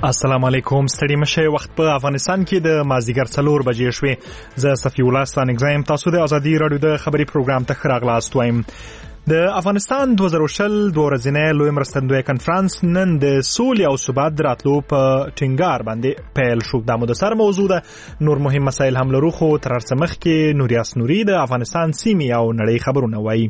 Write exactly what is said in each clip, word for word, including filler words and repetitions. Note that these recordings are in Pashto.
السلام علیکم. ستړي مشه وخت په افغانستان کې د مازدیګر څلور بجې شوې. زه صفی الله ستانګزایم. تاسو د ازادي رادیو د خبري پروګرام ته راغلاست وایم. د افغانستان دوه زره شل دوه ورځې لوی مرستندوی کنفرانس نن د سولې او ثبات دراتلو په ټینګار باندې پیل شو. دا مو د سر موضوع ده. نور مهم مسایل هم لرو خو تر څه مخکې نوریاس نوري د افغانستان سیمې او نړۍ خبرونه وایي.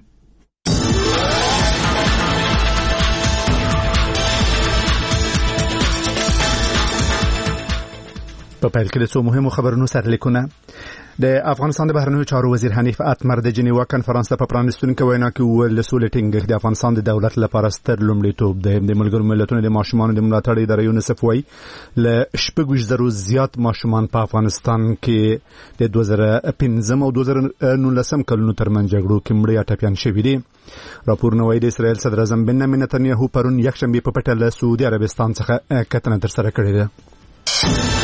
په پیل کې د څو مهمو خبرونو سرلیکونه. د افغانستان د بهرنیو چارو وزیر حنیف اتمر د جنیوا کنفرانس ته په پرانیستونکو وینا کې وویل د سولې ټینګښت د افغانستان د دولت لپاره ستر لومړیتوب دی. د ملګرو ملتونو د ماشومانو د ملاتړ ادارې یونیسف وايي له شپږ زره زیات ماشومان په افغانستان کې د دوه زره پنځه او دوه زره نولسم کلونو ترمنځ جګړو کې مړه یا ټپیان شوي دي. راپورونه وايي د اسرائیل صدر اعظم بنیامین نتنیاهو پرون یکشنبه په پټه له سعودي عربستان څخه کتنه ترسره کړې ده.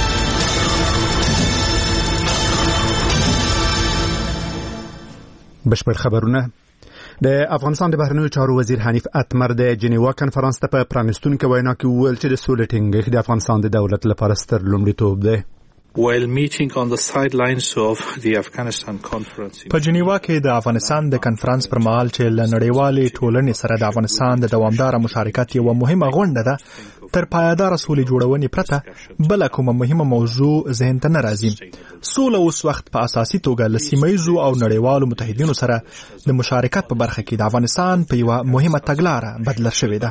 بشپړ خبرونه. د افغانستان د بهرنیو چارو وزیر حنیف اتمر د جنیوا کنفرانس ته په پرانیستونکو وینا کې وویل چې د سولې ټینګښت د افغانستان د دولت لپاره ستر لومړیتوب دی. While meeting on the sidelines of the Afghanistan conference په جنیوا کې د افغانستان د کنفرانس پر مهال چې له نړیوالې ټولنې سره د افغانستان د دوامدار مشارکت یو مهمه غونډه ده، تر پایدار سولې جوړونې پرته بل کومه مهمه موضوع ذهن ته نه راځي. سوله اوس وخت په اساسي توګه له سیمه‌یزو او نړیوالو متحدینو سره د مشارکت په برخه کې د افغانستان په یوه مهمه تګلاره بدله شوې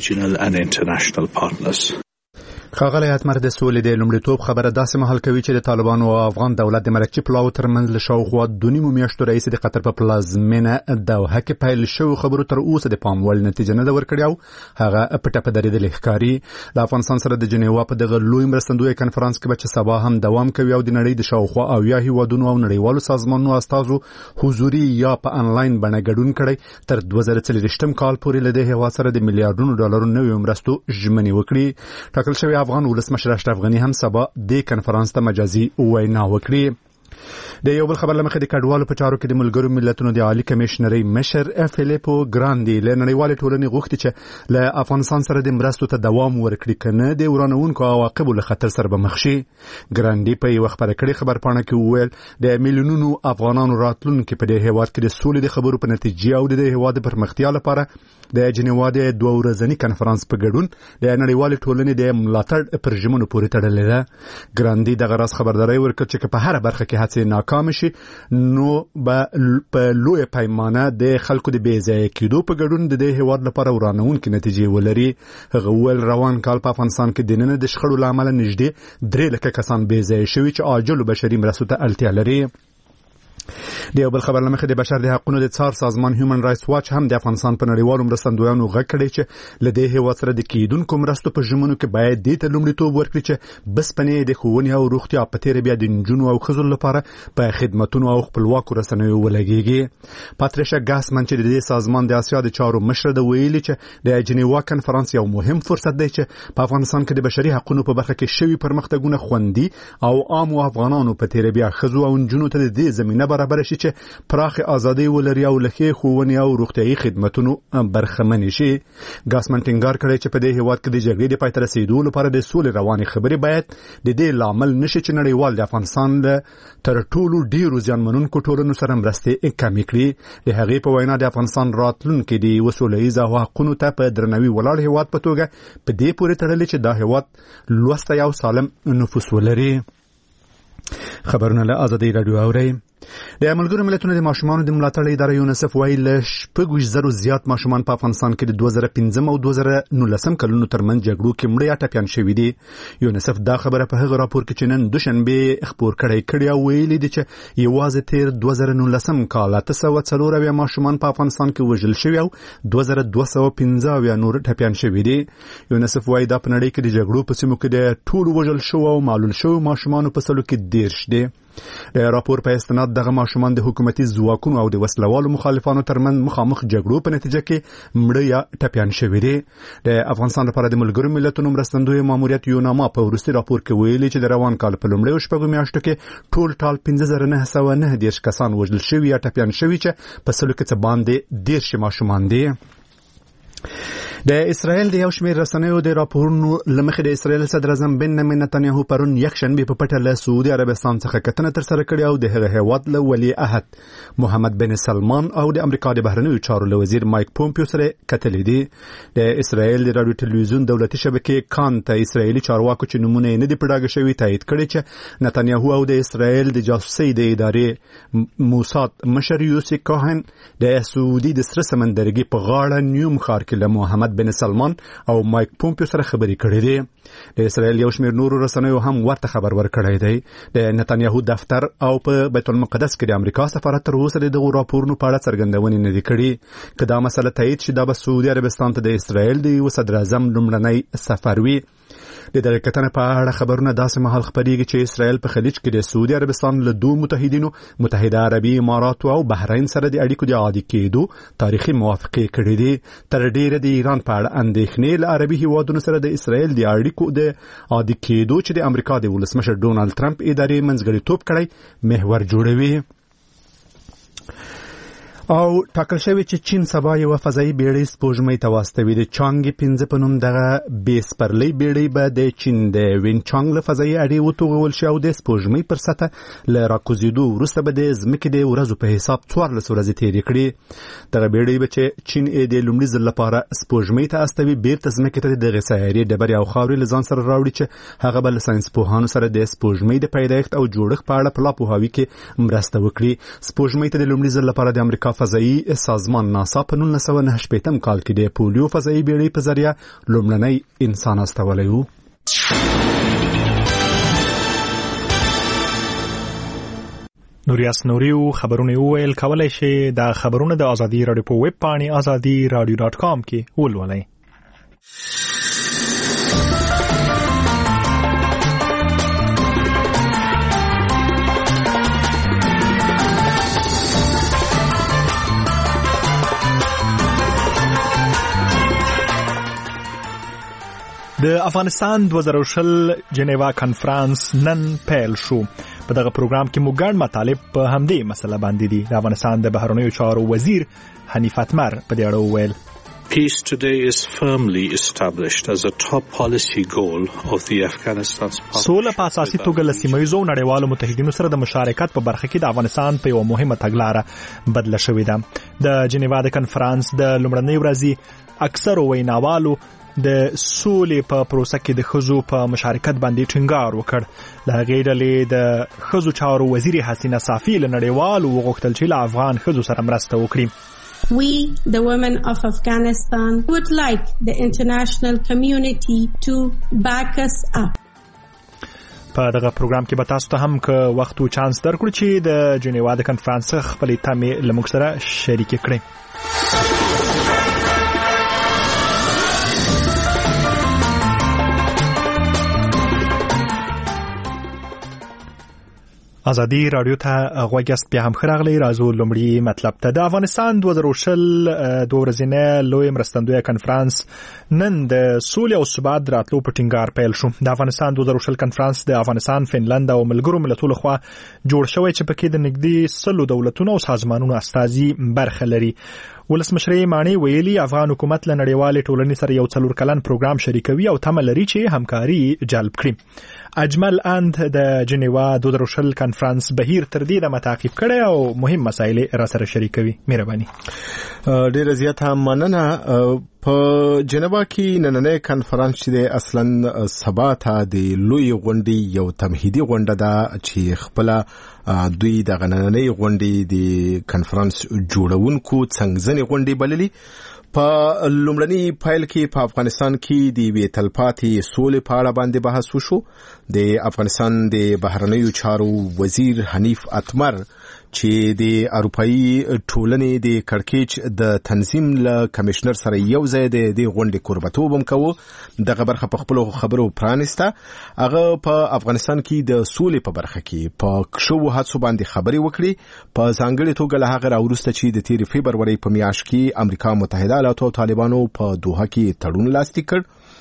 ده. ښاغلی اتمر د سولې د لومړیتوب خبره داسې مهال کوي چې د طالبانو او افغان دولت د مرکچي پلاو ترمنځ له شاوخوا دوه نیمو میاشتو راهیسې د قطر په پلازمینه دوحه کې پیل شویو خبرو تر اوسه د پام وړ نتیجه نه ده ورکړې او هغه پټه په درېدلې ښکاري. د افغانستان سره د جنیوا په دغه لوی مرستندوی کنفرانس کې به چې سبا هم دوام کوي او د نړۍ د شاوخوا اویا هیوادونو او نړیوالو سازمانونو استازو حضوري یا په انلاین بڼه ګډون کړی تر دوه زره څلوېښتم کال پورې له دې هیواد سره د میلیارډونو ډالرو نویو مرستو ژمنې وکړي. ټاکل شوی افغان ولسمشر اشرف غني هم سبا د کنفرانس ته مجازي وینا وکړي. د یو بل خبر لمخې د کډوالو په چارو کې د ملګرو ملتونو د عالی کمشنري مشر فیلیپو ګراندي له نړیوالې ټولنې غوښتي چې له افغانستان سره د مرستو ته دوام ورکړي کنه د ورانونکو عواقبو له خطر سره به مخ شي. ګراندي په یو خبره کړي خبرپاڼه کې وویل د میلیونونو افغانانو راتلونکي په دې هیواد کې د سولې د خبرو په نتیجه او د هیواد د پرمختیا لپاره د جنیوا د دوه ورځنی کنفرانس په ګډون د نړیوالې ټولنې د ملاتړ پر ژمنو پورې تړلې ده. ګراندي دغه راز خبرداري ورکړه چې په هر برخه کې هڅې ناکام شي نو به په لوی پیمانه د خلکو د بې ځایه کېدو په ګډون د دې هیواد لپاره ورانونکې نتیجې ولري. هغه وویل روان کال په افغانستان کې د ننه د شخړو له امله نږدې درې لکه کسان بې ځایه شوي چې عاجلو بشري مرستو ته اړتیا لري. د یو بل خبر لمخې د بشر د حقوقو د څار سازمان هیومن رائټس واچ هم د افغانستان په نړیوالو مرستندویانو غږ کړی چې له دې هیواد سره د کېدونکو مرستو په ژمنو کې باید دې ته لومړیتوب ورکړي چې بسپنې د ښوونې او روغتیا په تېره بیا د نجونو او ښځو لپاره په خدمتونو او خپلواکو رسنیو ولګېږي. پاتریشا ګاسمن چې د دې سازمان د اسیا د چارو مشره ده ویلي چې د جنیوا کنفرانس یو مهم فرصت دی چې په افغانستان کې د بشري حقوقو په برخه کې شوي پرمختګونه خوندي او عام افغانانو په تېره بیا ښځو او نجونو ته د دې زمینه برابر شي چې پراخ ازادي ولري او لکه ښوونې او روغتیايي خدماتونو برخمن شي. ګاسمن ټینګار کړی چې په دې هیواد کې د جګړې د پای ته رسیدو لپاره د سولې روانې خبرې باید د دې لامل نشي چې نړیوال د افغانستان له تر ټولو ډیرو زیانمنونکو ټولنو سره مرستې کمې کړي. د هغې په وینا د افغانستان راتلونکي د وسولیز حقوقو ته په درناوي ولاړ هیواد په توګه په دې پورې تړلې چې دا هیواد لوسته او سالم نفوس ولري. خبرونه له ازادي رادیو اورئ. د ملګرو ملتونو د ماشومانو د ملاتړ ادارې یونیسف وايي له شپږ زره زیات ماشومان په افغانستان کې د دوه زره پنځه او دوه زره نولسم کلونو ترمنځ جګړو کې مړه یا ټپیان شوي دي. یونیسف دا خبره په هغه راپور کې چې نن دوشنبه خپور کړی کړی او ویلي دي چې یوازې تیر دوه زره نولسم کال اته سوه څلور اویا ماشومان په افغانستان کې وژل شوي او دوه زره دوه سوه پنځه اویا نور ټپیان شوي دي. یونیسف وايي دا په نړۍ کې د جګړو په سیمو کې د ټولو وژل شوو او معلول شوو ماشومانو په سلو کې دیرش دي. د راپور په استناد دغه ماشومان د حکومتي ځواکونو او د وسلوالو مخالفانو ترمن مخامخ جګړو په نتیجه کې مړه یا ټپیان شوي دي. د افغانستان لپاره د ملګرو ملتونو مرستندوی ماموریت یوناما په وروستي راپور کې ویلي چې د روان کال په لومړیو شپږو میاشتو کې ټول ټال پنځه زره نه سوه نه دېرش کسان وژل شوي یا ټپیان شوي چې په سلو کې څه باندې دېرش ماشومان دي. د اسرائیل د یو شمېر رسنیو د راپورونو لمخې د اسرائیل صدر اعظم بنیامین نتنیاهو پرون یکشنبه په پټه له سعودي عربستان څخه کتنه تر سره کړې او د هغه هیواد له ولی عهد محمد بن سلمان او د امریکا د بهرنیو چارو له وزیر مایک پومپیو سره کتلې دي. د اسرائیل د رادیو ټلویزیون دولتي شبکې کان ته اسرائیلي چارواکو چې نمونه یې نه دي پډاګه شوي تایید کړي چې نتنیاهو او د اسرائیل د جاسوسۍ د ادارې موساد مشر یوسف کوهن د سعودي د سره سمندرګي په غاړه نیوم ښار کې له محمد بن سلمان او مایک پومپیو سره خبرې کړې دي. د اسرائیل یو شمېر نورو رسنیو هم ورته خبر ورکړی دی. د نتنیاهو دفتر او په بیت المقدس کې د امریکا سفارت تر اوسه دغه راپورونو په اړه څرګندونې نه دي کړې. که دا مسله تایید شي دا به سعودي عربستان ته د اسرائیل د یو صدر اعظم لومړنی سفر وي. د دغه کتنې په اړه خبرونه داسې مهال خپرېږي چې اسرائیل په خلیج کې د سعودي عربستان له دوه متحدینو متحده عربي امارات او بحرین سره د اړیکو د عادي کېدو تاریخي موافقې کړې دي. تر ډیره د ایران په اړه اندېښنې له عربي هیوادونو سره د اسرائیل د اړیکو د عادي کېدو چې د امریکا د ولسمشر ډونالد ټرمپ ادارې منځګړیتوب کړی محور جوړوي. او ټاکل شوی چې چین سبا یو فضایي بیړۍ سپوږمۍ ته واستوي. د چانګ پنځه په نوم دغه بیس پرلۍ بیړۍ به د چین د وین چانګ له فضایي اډې وتوغول شي او د سپوږمۍ پر سطح له راکوزېدو وروسته به د ځمکې د ورځو په حساب څوارلس ورځې تېرې کړي. دغه بیړۍ به چې چین یې د لومړي ځل لپاره سپوږمۍ ته استوي بیرته ځمکې ته د دغې سیارې ډبرې او خاورې له ځان سره راوړي چې هغه به له ساینسپوهانو سره د سپوږمۍ د پیدایښت او جوړښت په اړه په لا پوهاوي کې مرسته وکړي. سپوږمۍ ته د لومړي ځل لپاره د امریکا فضایي سازمان ناسا په نولس سوه نهه شپېتم کال کې د پولیو فضایي بیړۍ په ذریعه لومړنی انسان استولی و. نوریاس نوریو خبرونه وویل کولای شي دا خبرونه د ازادي رادیو په ویب پاڼې ازادي رادیو ډاټ کام کې ولولئ. د افغانستان دوه زره شل جنیوا کانفرنس نن پیل شو. په دغه پروګرام کې موږ ګڼ مطالب په همدې مسله باندې دي. د افغانستان د بهرنیو چارو وزیر حنیف اتمر په دې اړه وویل Peace today is firmly established as a top policy goal of the Afghanistan's سوله په اساسي توګه له سیمه‌ییزو نړیوالو متحدینو سره د مشارکت په برخه کې د افغانستان په یو مهمه تګلاره بدله شوې ده. د جنیوا د کانفرنس د لومړنۍ ورځې اکثرو ویناوالو د سولې په پروسه کې د ښځو په مشارکت باندې ټینګار وکړ. له هغې ډلې د ښځو چارو وزیر حسینه صافي له نړیوالو وغوښتل چې له افغان ښځو سره مرسته وکړي. We, the women of Afghanistan, would like the international community to back us up. په دغه پروګرام کې به تاسو ته هم که وخت او چانس درکړو چې د جنیوا د کنفرانس خپلې تمې له موږ سره شریکې کړئ. ازادي رادیو ته غوږ یاست. بیا هم ښه راغلی. راځو لومړي مطلب ته. د افغانستان دوه زره شل دوه ورځنی لوی مرستندویه کنفرانس نن د سولې او ثبات راتلو په ټینګار پیل شو. د افغانستان دوه زره شل کنفرانس د افغانستان، فنلند او ملګرو ملتونو لخوا جوړ شوی چې پکې د نږدې سلو دولتونو او سازمانونو استازي برخه لري. ولسمشر مانی ویلي افغان حکومت له نړیوالې ټولنې سره یو څلور کلن پروګرام شریکوي او تمه لري چې همکاري جلب کړي. اجمل اند د جنیوا دوه زره شل کنفرانس بهیر تر دې د متعقب کړي او مهم مسایل را سره شریکوي. مهرباني. ډیره زیاته مننه. په جنیوا کې نننۍ کنفرانس چې اصلا سبا ته د لوی غونډې یو تمهیدي غونډه ده چې خپل دوی د نننۍ غونډې د کنفرانس جوړونکو څنګه غونډې بللي. په لومړني فایل کې په افغانستان کې د وی تلپاتې سولې په اړه باندې بحث وشو. د افغانستان د بهرنیو چارو وزیر حنیف اتمر چې د اروپאי ټولنې د کړکېچ د تنظیم له کمشنر سره یو ځای د غونډې کوربتوب هم کوو. دغه برخه په خپل خبرو پرانسته. هغه په افغانستان کې د سولې په برخه کې په کشو هڅو باندې خبرې وکړي. په ځانګړي توګه له هغه راوروسته چې د تیر فبرवरी په میاشت کې امریکا متحده ایالاتو او طالبانو په دوحه کې تړون لاسلیک کړ.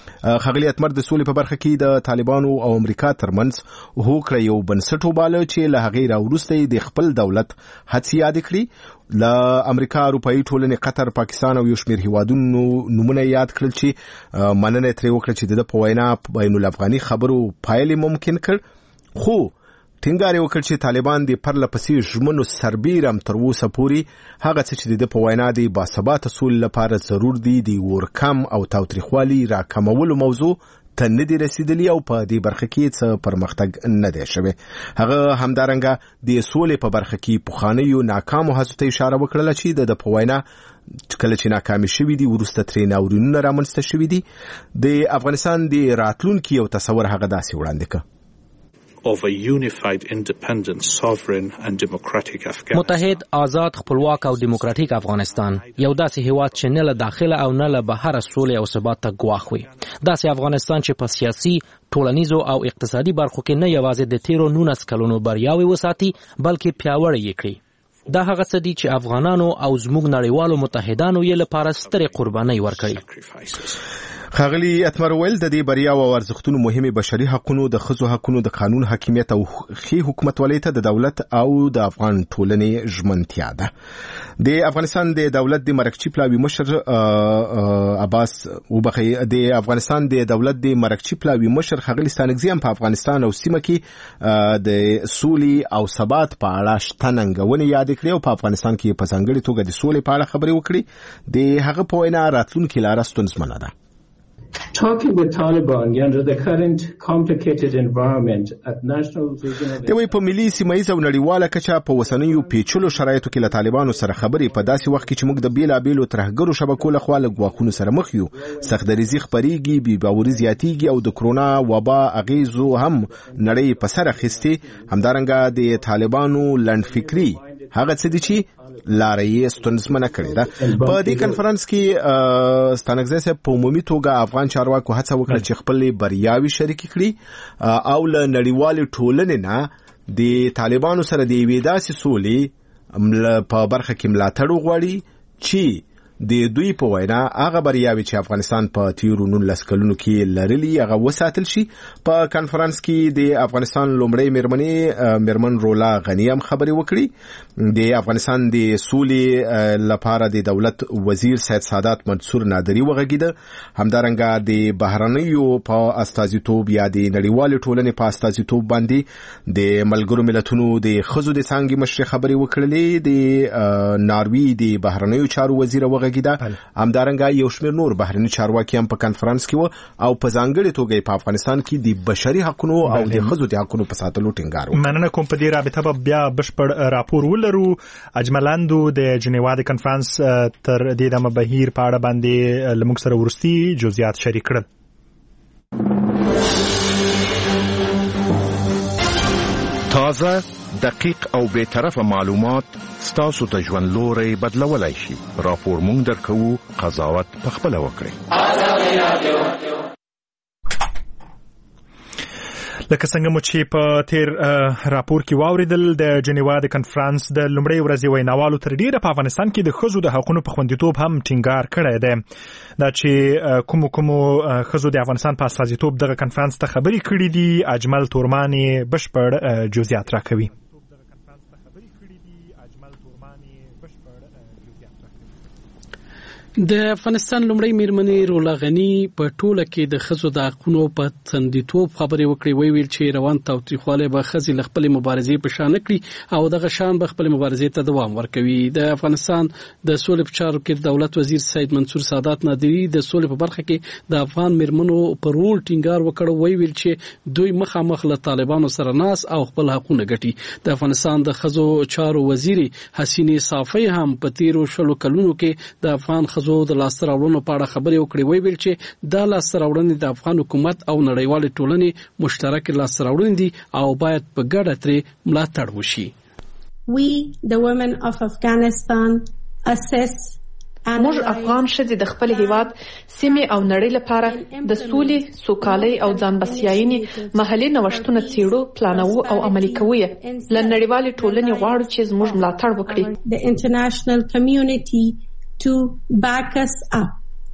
ښاغلي اتمر د سولې په برخه کې د طالبانو او امریکا ترمنځ هوکړه یو بنسټ وباله چې له هغې راوروسته د خپل دولت هڅې یادې کړي. له امریکا، اروپایي ټولنې، قطر، پاکستان او یو شمېر هیوادونو نومونه یاد کړل چې مننه یې ترې وکړه چې د په وینا بین الافغاني خبرو پایلې ممکن کړ. خو ټینګار یې وکړ چې طالبان د پرله پسې ژمنو سربیره هم تر اوسه پورې هغه څه چې د په وینا د باثباته سولې لپاره ضرور دي د ورکم او تاوتریخوالي راکمولو موضوع ته نه دي رسیدلي او په دې برخه کې څه پرمختګ نه دی شوی. هغه همدارنګه د سولې په برخه کې پخوانیو ناکامو هڅو ته اشاره وکړله چې د په وینا کله چې ناکامي شوي دي وروسته ترې ناورینونه رامنځته شوي دي. د افغانستان د راتلونکي یو تصور هغه داسې وړاندې کړ: of a unified, independent, sovereign and democratic Afghanistan. متحد، آزاد، خپلواک او دیموکراتیک افغانستان، یو داسې هیواد چې نه له داخله او نه له بهره سولې او ثبات ته ګواښ وي. داسې افغانستان چې په سیاسي، ټولنیزو او اقتصادي برخو کې نه یوازې د تیرو نولس کلونو بریاوې وساتي بلکې پیاوړې یې کړي. دا هغه څه دي چې افغانانو او زموږ نړیوالو متحدانو یې لپاره سترې قربانۍ ورکړي. ښاغلي اتمر ویل د دې بریاو او ارزښتونو مهمه بشري حقوقو، د ښځو حقوقو، د قانون حاکمیت او ښې حکومتولۍ ته د دولت او د افغان ټولنې ژمنتیا ده. د افغانستان د دولت د مرکچی پلاوی مشر عباس وبخي د افغانستان د دولت د مرکچی پلاوی مشر ښاغلي ستانکزی هم په افغانستان او سیمه کې د سولې او ثبات په اړه شتننګونې یاد کړې او په افغانستان کې په ځانګړي توګه د سولې په اړه خبرې وکړي. د هغه په وینا راتلونکي لاره ستونزمنه ده. Talking with Taliban under the current complicated environment at national regional دوی په ملي سیمایي او نړیواله کچه په وسنیو پیچلو شرایطو کې له طالبانو سره خبرې په داسې وخت کې چې موږ د بیلابیلو ترهګرو شبکو له خوا له ګواښونو سره مخ یو. سختدریزي خپرېږي، بې باوري زیاتېږي او د کرونا وبا اغیزو هم نړۍ په سر اخیستې. همدارنګه د طالبانو لنډفکري هغه څه دي چې لارې ستونزمنه کړې ده. په دې کنفرانس کې ستانکزی صاحب په عمومي توګه افغان چارواکو هڅه وکړه چې خپل بریاوي شریکې کړي او له نړیوالې ټولنې نه د طالبانو سره د یوې داسې سولې په برخه کې ملاتړ وغواړي چې د دوی په وینا هغه بریاوي چې افغانستان په تیرو نولس کلونو کې لرلي هغه وساتل شي. په کنفرانس کې د افغانستان لومړی میرمنې میرمن رولا غنی هم خبرې وکړي. د افغانستان د سولې لپاره د دولت وزیر سید سادات منصور نادری وغږیده. همدارنګه د بهرنیو په استازیتوب یا د نړیوالې ټولنې په استازیتوب باندې د ملګرو ملتونو د ښځو د څانګې مشرې خبرې وکړلې. د ناروی د بهرنیو چارو وزیر همدارنګه یو شمېر نور بهرني چارواکي هم په کنفرانس کې و او په ځانګړي توګه په افغانستان کې د بشري حقوقو او د ښځو د حقوقو په ساتلو ټینګار وکړ. مننه کوم. په دې رابطه به بیا بشپړ راپور ولرو. اجملاندو د جنیوا د کنفرانس تر دې دمه بهیر په اړه باندې لموږ سره ورستي جزئیات شریک کړل. تازه، دقیق او بے طرفه معلومات ستاسو ته ژوند لوري بدلولای شي. راپور مونږ درکو، قضاوت پخپله وکړئ. لکه څنګه مو چې په تیر راپور کې واوریدل، د جنیوا د کنفرانس د لومړۍ ورځې ویناوالو تر ډیره په افغانستان کې د ښځو د حقوقو په خوندیتوب هم ټینګار کړی دی. دا چې کوم کوم ښځو د افغانستان په استازیتوب دغه کنفرانس ته خبرې کړې دي، اجمل تورمانی بشپړ جزئیات راکوي. د افغانستان لومړی میرمنې رولا غنی په ټوله کې د ښځو د حقوقو په څندیتوب خبرې وکړې. وی ویل چې روان تاوتریخوالی به ښځې له خپلې مبارزې په شا نه کړي او دغه شان به خپلې مبارزې ته دوام ورکوي. د افغانستان د سولې په چارو کې دولت وزیر سید منصور سادات نادری د سولې په برخه کې د افغان میرمنو په رول ټینګار وکړ. وی ویل چې دوی مخامخ له طالبانو سره ناس او خپل حقوقونه ګټي. د افغانستان د ښځو چارو وزیر حسینې صافی هم په تیرو شلو کلونو کې د افغان زو د لاسته راوړنو په اړه خبرې وکړې. وی ویل چې دا لاسته راوړنې د افغان حکومت او نړیوالې ټولنې مشترک لاسته راوړنې دي او باید په ګډه ترې ملاتړ وشي. We the women of Afghanistan assess موږ افغان ښځې د خپل هیواد، سیمې او نړۍ لپاره د سولې، سوکالۍ او ځان بسیاینې محلي نوښتونه څېړو، پلانوو او عملي کوو. له نړیوالې ټولنې غواړو چې زموږ ملاتړ وکړي. The international community to back us up.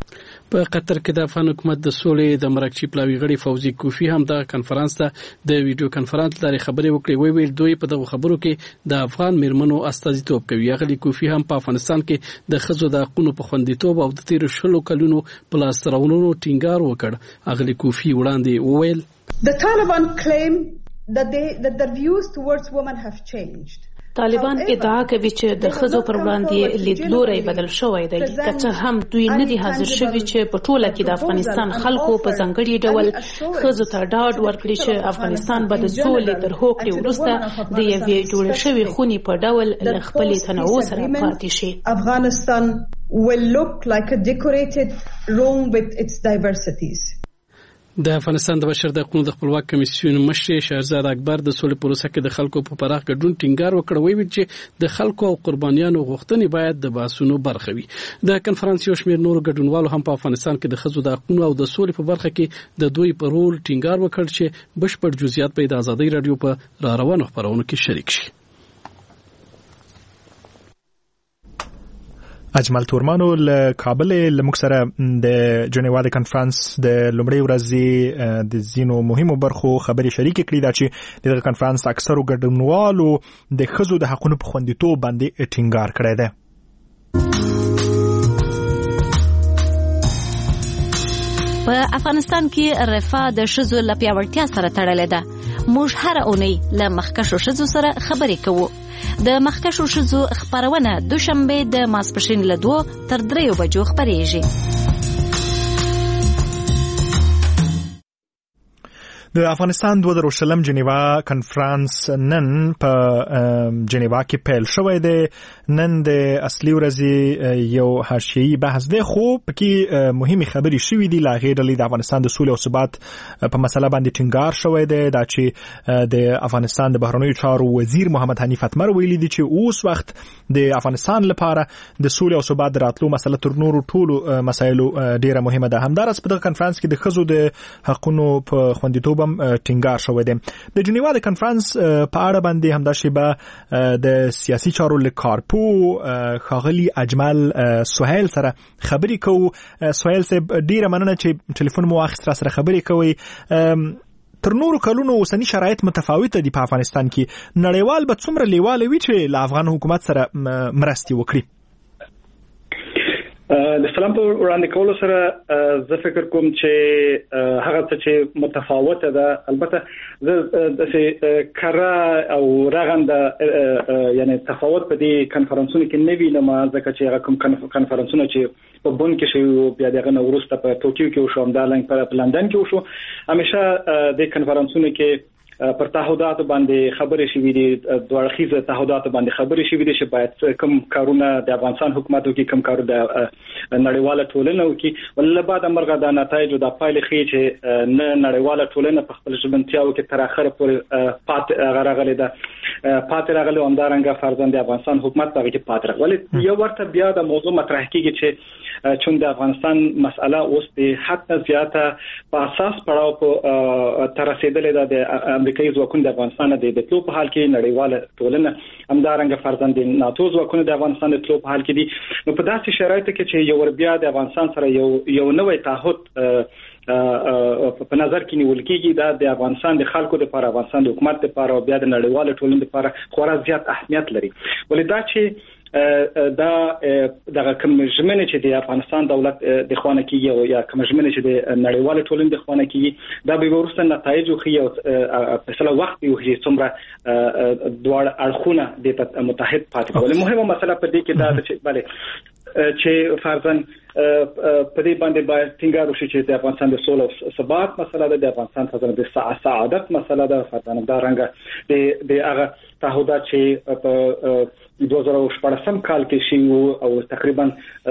په قطر کې د افغان حکومت د سولې د مرکزي پلاوي غړي فوزي کوفی هم د کانفرنس ته د ویډیو کانفرنس لارې خبرې وکړې. وی ویل دوی په دغه خبرو کې د افغان میرمنو استازیتوب کوي. غړي کوفی هم په افغانستان کې د ښځو د حقوقو په خوندیتوب او د تیر شلو کلونو په لاس راوړلو ټینګار وکړ. غړي کوفی وړاندې وویل The Taliban claim that they that their views towards women have changed. طالبان ادعا کوي چې د ښځو پر وړاندې لیدلوري بدل شوی دی، که څه هم دوی نه دي حاضر شوي چې په ټوله کې د افغانستان خلکو په ځانګړي ډول ښځو ته ډاډ ورکړي چې افغانستان به د سولې تر هوکړې وروسته د یوې جوړې شوې خونې په ډول له خپلې تنوع سره پاتې شي. Afghanistan will look like a decorated room with its diversities. د افغانستان د بشر د حقوقو د خپلواک کمیسیون مشر شهرزاد اکبر د سولې پروسه کې د خلکو په پراخ ګډون ټینګار وکړ. ویل چې د خلکو او قربانیانو غوښتنې باید د باسونو برخه وي. د کنفرانس یو شمېر نور ګډونوالو هم په افغانستان کې د ښځو د حقوقو او د سولې په برخه کې د دوی په رول ټینګار وکړ چې بشپړ جزئیات به د ازادۍ رادیو په را روانو خبرونو کې شریک شي. اجمل تورمانو له کابل له موږ سره د جنیوا د کنفرانس د لومړۍ ورځې د زینو مهمو برخو خبري شریک کړي دا چې د کنفرانس اکثرو ګډونوالو د ښځو د حقوقو په خوندیتوب باندې ټینګار کړی دی. په افغانستان کې رفاه د ښځو له پیاوړتیا سره تړلې ده. موږ هر اونۍ له مخکښو ښځو سره خبرې کوو. د مخکښو ښځو خبرونه دوشنبه د ماسپښین له دوه تر دریو بجو خبرېږي. د افغانستان دوه زره شلم جنیوا کنفرانس نن په جنیوا کې پیل شوی دی. نن د اصلي ورځې یو حاشیه‌ای بحث دی خو پکې مهمه خبرې شوې دي. لا غیر له د افغانستان د سولې او ثبات په مسله باندې ټینګار شوی دی دا چې د افغانستان د بهرنیو چارو وزیر محمد حنیف اتمر ویلي دي چې اوس وخت د افغانستان لپاره د سولې او ثبات راتلو مسله تر نورو ټولو مسایلو ډیره مهمه ده. همدارس په دغه کنفرانس کې د ښځو د حقوقو په خوندیتوب ټینګار شوی دی. د جنیوا د کنفرانس په اړه باندې همدا شیبه د سیاسي چارو لکارپو خاغلی اجمل سهیل سره خبرې کوو. سهیل صاحب ډیره مننه چې ټلیفون مو واخیست را سره خبرې کوي. تر نورو کلونو اوسنی شرایط متفاوته دي په افغانستان کې. نړیوال به څومره لیواله وي چې له افغان حکومت سره مرستې وکړي؟ د سلام په وړاندې کولو سره زه فکر کوم چې هغه څه چې متفاوته ده البته د کارا او رغنده یعنی تفاوت په دې کنفرانسونو کې نه وینم ځکه چې هغه کوم کنفرانسونه چې په بون کې شو بیا دغه نورسته په ټوکیو کې وشو همدارنګ په لندن کې وشو همیشه د کنفرانسونو کې پر تعهدات باندې خبرې شوې دي دوه اړخیزه تعهدات باندې خبرې شوې دي چې باید کوم کارونه د افغانستان حکومت وکړي کوم کار د نړیواله ټولنه وکړي ولله بعد مرغه د نتایج د پایلې خې چې نه نړیواله ټولنه په خپل ژمنتیاو کې تر اخره پورې پات غراغلي ده پات راغلي همدارنګه فرزند افغانستان حکومت هغه کې پات راغلي. یو ورته بیا د موضوع مطرح کیږي چې چون د افغانستان مسأله اوس د حتی زیاته په اساس پړاو په تر رسیدلې ده د امریکایي ځواکونو د افغانستان د دتلو په حال کې نړیواله ټولنه همدارنګه فرزند ناتو ځواکونو د افغانستان د دتلو په حال کې دي. نو په داسې شرایطو کې چې یو ور بیا د افغانستان سره یو یو نوې تعهد په نظر کې نیول کېږي دا د افغانستان د خلکو لپاره افغانستان د حکومت لپاره او بیا د نړیواله ټولنې لپاره خورا زیات اهمیت لري. ولې دا چې دا دغه کوم ژمنه چې د افغانستان دولت د خوانه کیږي او یا کوم ژمنه چې د نړیواله ټولنې د خوانه کیږي دا به ورسته نتایج خو یو په سلا وخت یو چې څومره دوه اړخونه د متحد پاتې کول. مهمه مسله په دې کې دا چې bale چې فرضاً په دې باندې باید ټینګار وشي چې د افغانستان د سولې او ثبات مسله ده د افغانستان فرضاً د سعادت مسله ده فرضاً دا رنګ د د هغه تعهدات چې په دوه زره شپږم کال کې شي او تقریبا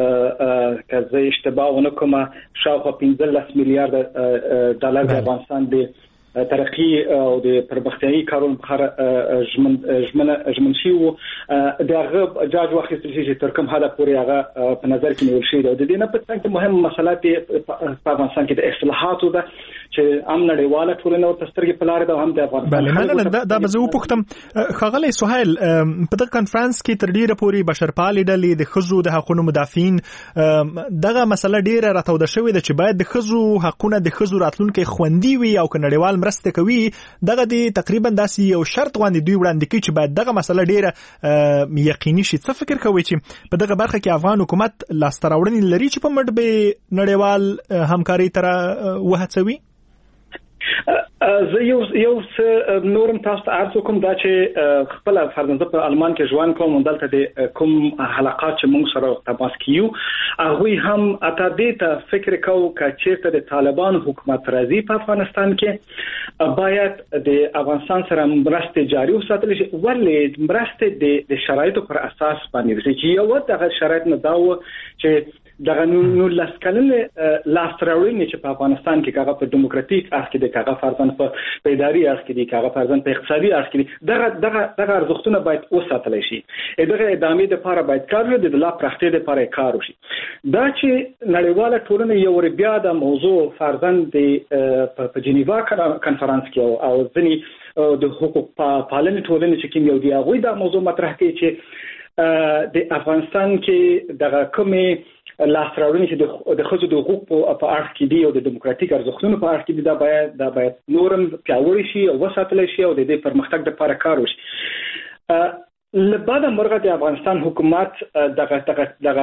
کزه اشتباه ونه کوم شاوخوا پنځلس میلیارډ ډالر د افغانستان د ترقی او د پرمختیايي کارونو بخاره ژمن ژمن ژمن شي او دغه جاج واخیستل شي چې تر کوم حدا پورې هغه په نظر کې نیول شي. د دې نه په څنګه مهم مسله په افغانستان کې د اصلاحاتو ده چې هم نړیواله ټولنه ورته سترګې په لار ده هم د افغانستان بله نه دا به زه وپوښتم ښاغلی سهیل په دغه کنفرانس کې تر ډیره پورې بشرپالې ډلې د ښځو د حقونو مدافعین دغه مسله ډیره راتوده شوې ده چې باید د ښځو حقونه د ښځو راتلونکی خوندي وي او که نړیوال مرسته کوي دغه د تقریبا داسې یو شرط غوندې دوی وړاندې کوي چې باید دغه مسله ډیره یقیني شي. څه فکر کوئ چې په دغه برخه کې افغان حکومت لاسته راوړنې لري چې په مټ به نړیوال همکاري ته وهڅوي؟ زه یو یو نورم تاسو ته عرض کوم دا چې خپل فرضاً په آلمان کې ژوند کوم دلته د کوم حلقات چې موږ سره تماس کیو هغه هم اته دې ته فکر کوو چې چیرته د طالبان حکومت راځي په افغانستان کې باید د افغانستان سره مرسته جاري وساتل شي ولې مرسته د شرایطو پر اساس باندې چې یو دغه شرایط نه دا و چې دغه نو لاسکلنه لاستراوړنې چې په افغانستان کې هغه په دیموکراتیک اړخ کې د هغه فرضاً په اداري اړخ کې د هغه فرضاً په اقتصادي اړخ کې دغه دغه دغه ارزښتونه باید وساتل شي دغه ادامې لپاره باید کار وشي د لا پراختیا لپاره کار وشي. دا چې نړیواله ټولنه یو ور بیا د موضوع فرضاً د په جنیوا کنفرانس کې او ځنی د حقوق پالنې ټولنې چې کوم یو دی هغه دا موضوع مطرح کوي چې د افغانستان کې دغه کومې لاسراوړنې چې د ښځو د حقوق په اړه کې دي او د دیموکراتیک ارزښتونو په اړه کې دي دا باید دا باید نورم پیاوړی شي او وساتل شي او د دې پرمختګ لپاره کار وشي. لبعد مرغه د افغانستان حکومت دغه دغه دغه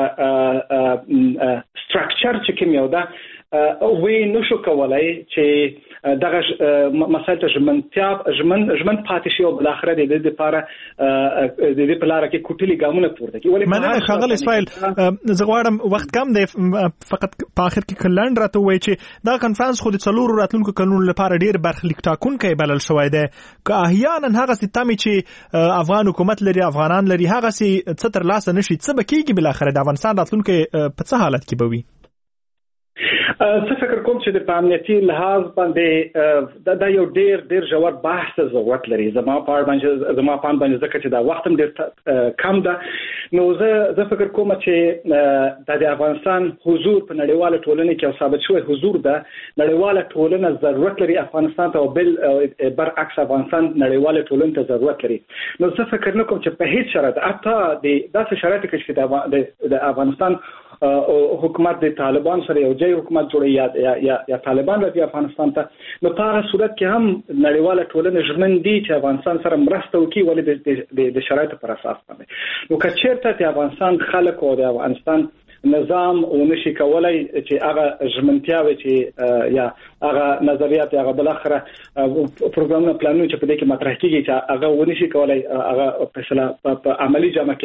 سټراکچر چې کوم یو دا وی نشو کولای چې دغه مسایل ته ژمنتیا ژمن ژمن پاتې شي او بل اخر د دې لپاره د دې په لار کې کوټلي ګامونه پورته کوي. ولې مننه ښاغلی اسماعیل زه غواړم وخت کم دی فقط په اخر کې کلند راته وایي چې دا کنفرانس خو د څلورو راتلونکو کلونو لپاره ډیر برخلیک ټاکونکی بلل شوی دی که احیانا هغه ستامي چې افغان حکومت لري افغانان لري هغه سي څه تر لاسه نشي څه بکیږي بل اخر د افغانستان راتلونکو په څه حالت کې بوي؟ څه فکر کوم چې د امنیتي لحاظ باندې دا یو ډیر ډیر ژور بحث ضرورت لري زما په اړه باندې زما په باندې ځکه چې دا وخت هم ډیر کم ده نو زه زه فکر کوم چې د افغانستان حضور په نړیواله ټولنه کې او ثابت شوی حضور ده نړیواله ټولنه ضرورت لري افغانستان ته او بل برعکس افغانستان نړیواله ټولنه ته ضرورت لري. نو زه فکر نه کوم چې په هیڅ شرایط حتی د داسې شرایطو کې چې د افغانستان حکومت د طالبان سره یو ځای حکومت جوړي یا یا یا طالبان راځي افغانستان ته نو په هغه صورت کې هم نړیواله ټولنه ژمن دي چې افغانستان سره مرسته وکړي ولې د شرایطو پر اساس باندې نو که چیرته د افغانستان خلک او د افغانستان نظام او نشي کولای چې هغه ژمنتیاوي چې یا هغه نظریات هغه بل اخره پروګرامونه پلانونه چې په دې کې مطرح کیږي چې هغه ونشي کولای هغه فیصله په عملی جامه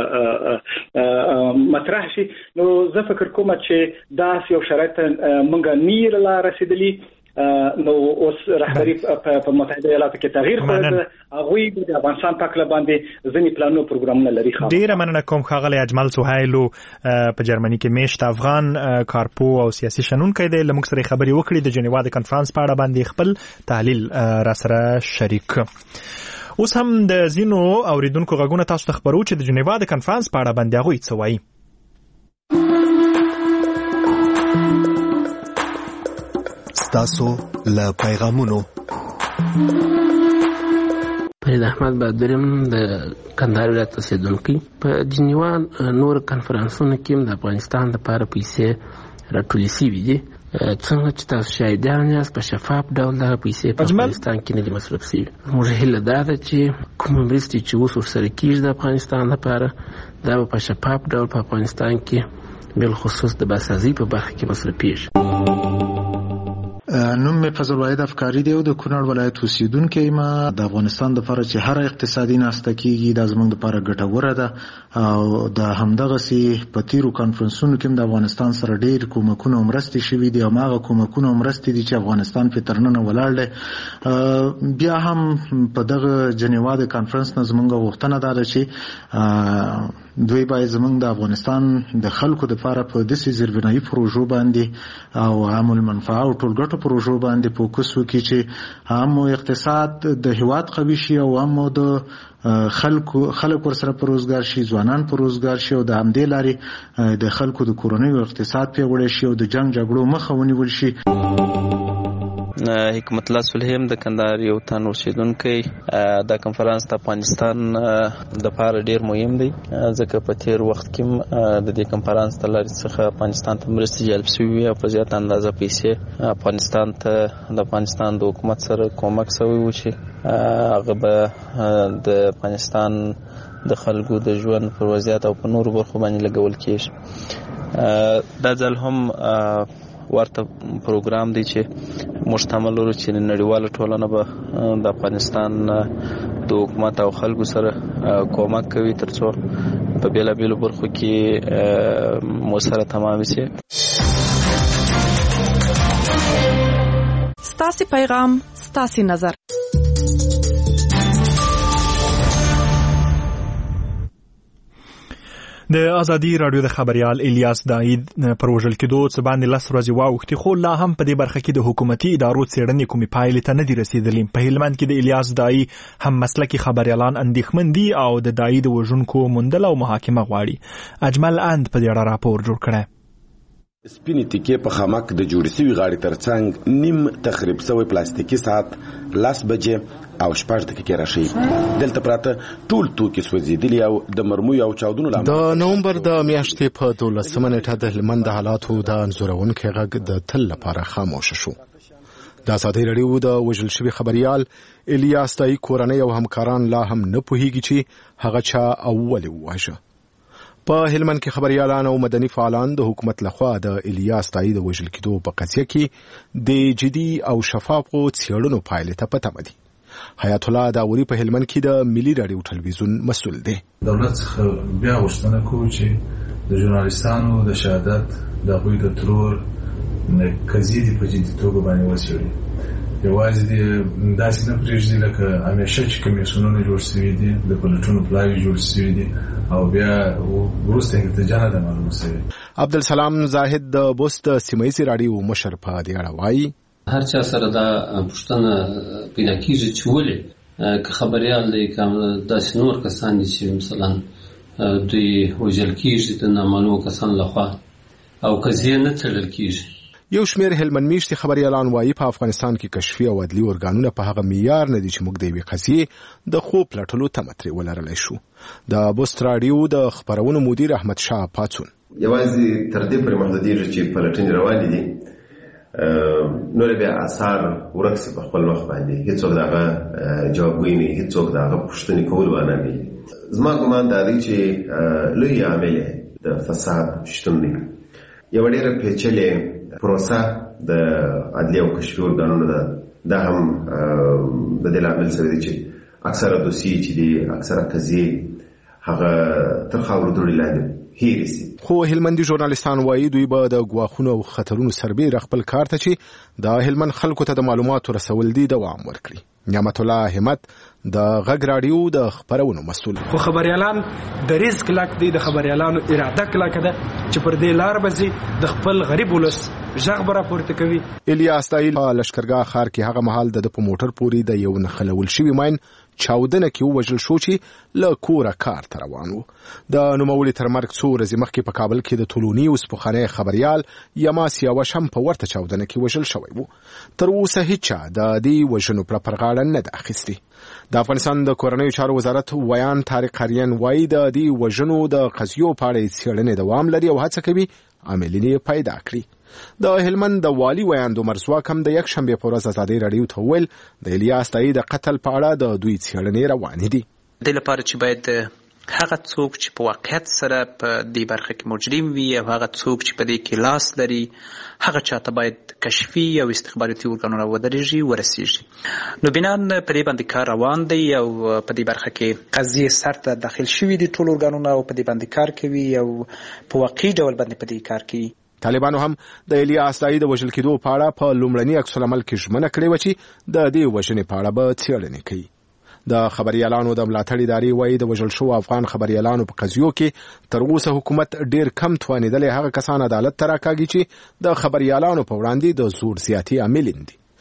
کې مطرح شي. نو زه فکر کوم چې دا یو شرایط مونږه نیر لا رسیدلی نو اوس رهبری په متحده ایالاتو کې تغییر کړی هغه د افغانستان په کله باندې ځینی پلانونه پروګرامونه لري. ډیر مننه کوم ښاغلی اجمل سهیل په جرمني کې میشت افغان کارپو او سیاسي شنونکی دی لمږ سره خبري وکړي د جنیوا د کنفرانس په اړه باندې خپل تحلیل را سره شریک. اوس هم د زینو اوریدونکو غږونه تاسو ته خبرو چې د جنیوا د کنفرانس په اړه باندې هغه څه وایي. تاسو له پیغامونو فرید احمد بهادرم د کندهار ولایت اوسیدونکی په جنیوا نور کنفرانسونو کې د افغانستان لپاره پیسې راټولې شوي دي څنګه چې تاسو شاهدان یاست په شفاف ډول دغه پیسې په افغانستان کې نه دي مصرف شوي. موږ هیله دا ده چې کومې مرستې چې اوس ورسره کېږي د افغانستان لپاره دا به په شفاف ډول په افغانستان کې بالخصوص د باسازي په برخه کې مصرفېږي. نوم مې فضل واحد افکاری دی او د کونړ ولایت اوسیدونکی ما د افغانستان لپاره چې هر اقتصادي ناسته کیږي د زموږ لپاره ګټوره ده او د همدغه سي په تیرو کانفرنسونو کې د افغانستان سره ډېر کومکونه مرستې شوي دي او هغه کومکونه مرستې دي چې افغانستان په ترننه ولاړ دی. بیا هم په دغه جنیوا د کانفرنس نه زموږ غوښتنه ده چې دوی باید زموږ د افغانستان د خلکو لپاره په داسې زیربنایي پروژو باندې او عام المنفعه او ټولګټو پروژو باندې فوکس وکړي چې هم اقتصاد د هیواد قوي شي او هم د خلکو خلک ورسره په روزګار شي ځوانان په روزګار شي او د همدې لارې د خلکو د کورنۍ او اقتصاد پیاوړی شي او د جنگ جګړو مخه ونیول شي. حکمت الله سلیم د کندهار یو تن اوسیدونکی. دا کنفرانس د افغانستان د لپاره ډیر مهم دی ځکه په تیر وخت کې د دې کنفرانس د لارې څخه افغانستان ته مرستې جلب شوې او په زیات اندازه پیسې افغانستان ته د افغانستان د حکومت سره کومک شوی و چې هغه به د افغانستان د خلکو د ژوند پر وضعیت او په نورو برخو باندې لګول کېږي. دا ځل هم ورته پروګرام دی چې مشتمل لري چې نړیواله ټولنه به د افغانستان د حکومت او خلکو سره کومک کوي ترڅو په بیلابیلو برخو کې مو سره تمام شي. ستاسو پیغام ستاسو نظر. د ازادي رادیو د خبريال الیاس داید پر وژل کېدو څه باندې لس ورځې واوښتې خو لا هم په دې برخه کې د حکومتي ادارو څېړنې کومې پایلې ته نه دي رسېدلې. په هلمند کې د الیاس دای هم مسلکي خبريالان اندېښمن دي او د دای د وژونکو موندل او محاکمه غواړي. اجمل اند په دې اړه راپور جوړ کړی. سپینې تیکې په خامک د جوړې شوي غاړې ترڅنګ نیم تخریب شوی پلاستیکي ساعت لس بجې او شپږ دقیقې راشي. دلته پراته ټول توکي سوځېدلي او د مرمیو او چاودنو له امله د نومبر د میاشتې په دولسمه نیټه د هلمند د حالاتو د انځورونکي غږ د تل لپاره خاموش شو. د ازادي رادیو د وژل شوي خبريال الیاس دای کورنۍ او همکاران لا هم نه پوهیږي چې هغه چا اول وواژه. په هلمند کې خبريالان او مدني فعالان د حکومت لخوا د الیاس دای د وژل کېدو په قضیه کې د جدي او شفافو څېړنو پایلې ته پته مدي. حیات الله داوري په هلمند کې د ملي رادیو ټلویزیون مسؤل دی. دولت څخه بیا غوښتنه کوي چې د ژورنالیستانو د شهادت د غوی د ترور قضیې په جدي توګه باندې وڅېړي. یوازې د داسې نه پرېږدي لکه همیشه چې کمیسیونونه جوړ شوي دي د پلټنو پلاوي جوړ شوي دي او بیا وروسته نتیجه نه ده معلومه شوې. عبدالسلام زاهد د بوست سیمایي رادیو مشر په دې اړه وایي هر چا سره دا پوښتنه پیدا کیږي چې ولې که خبريال دی که داسې نور کسان دي چې مثلا دوی وژل کیږي د نامعلومو کسانو لخوا او قضیې نه څېړل کیږي. یو شمېر هلمند میشتي خبريالان وایي په افغانستان کې کشفي او عدلي ارګانونه په هغه معیار نه دي چې موږ د یوې قضیې د خوب پلټلو تمه ترې ولرلی شو. د بوست رادیو د خبرونو مدیر احمد شاه پاڅون یوازې تر دې پورې محدودېږي چې پلټنې روانې دي نور بیا اثار ورک شي په خپل وخت باندې هیڅوک دغه جوابګوی نه هیڅوک دغه پوښتنې کول ونه کوي. زما ګمان دا دی چې لوی عامل د فساد شتون دی. یو ډېره پیچلې پروسه د عدلي او کشفي ارګانونو ده. دا هم د دې لامل سره دی چې اکثره دوسیې چې دي اکثره قضیې هغه تر خاورو دوړې لاندې هیرې سي. خو هلمندي ژورنالیستان وایي دوی به د ګواښونو او خطرونو سربیره خپل کار ته چې د هلمند خلکو ته د معلوماتو رسول دي دوام ورکړي. نعمت الله همت د غږ رادیو د خبرونو مسؤل. خو خبريالان د ریسک لاک دی د خبريالانو اراده کلاک ده چې پر دې لار بزي د خپل غریب ولس ژغ برا پورته کوي. الیاس دای په لشکرګاه ښار کې هغه مهال د په موټر پوري د یو نخلول شوی ماین چاودنه کې وژل شو چې له کوره کار ته روان و. د نوموړي تر مرګ څو ورځې مخکې په کابل کې د ټولونی اوس پخوانی خبريال یما سیاوش هم په ورته چاودنه کې وژل شوی و. تر اوسه هیڅ د دې وژنو پر پرغاړه نه ده اخیستې. د افغانستان د کورنیو چارو وزارت ویان طارق قریان وایي د دې وژنو د قضیو په اړه څېړنې دوام لري او هڅه کوي عملي پیدا کړي. د هلمند د والی ویاند عمر زواک هم د یک شنبه په ورځ ازادي رادیو ته ویل د الیاس دای د قتل په اړه د دوی څېړنې روانې دي. د لپاره چې باید هغه څوک چې په واقعیت سره په دې برخه کې مجرم وي او هغه څوک چې په دې کې لاس لري هغه چاته باید کشفي او استخباراتي ارګانونه ودرېږي ورسیږي. نو بنان په دې باندې کار روان دی او په دې برخه کې قضیې سر ته داخل شوي دي ټول ارګانونه او په دې باندې کار کوي او په واقعي ډول باندې په دې کار کوي. طالبانو هم د الیاس دای د وژل کېدو په اړه په لومړني عکس العمل کې ژمنه کړې و چې د دې وژنې په اړه به څېړنې کوي. د خبريالانو د ملاتړ ادارې وایي د وژل شو افغان خبريالانو په قضیو کې تر اوسه حکومت ډیر کم توانیدل هغه کسان عدالت ته راکاږي چې د خبريالانو په وړاندې د زور زیاتی عامل دي.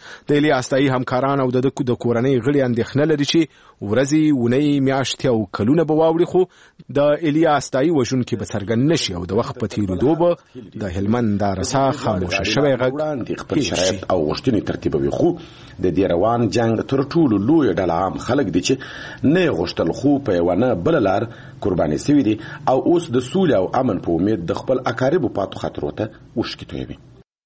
د الیاس دای همکاران او د کورنۍ غړي اندېښنه لري چې ورځي ونی میاشتې او کلونه به واوړي خو د الیاس دای وژونکي به څرګند نشي او د وخت په تیریدو به د هلمند د رسا خاموشه شوی غږ خپل شرایط او غوښتنې ترتیبوي خو د دې روان جنگ تر ټولو لوی ډله عام خلک دي چې نه غوښتل خو په یو نه بل لار قرباني سوي دي او اوس د سولې او امن په امید د خپل اقاربو پاتو خطرو ته وشکې تویوي.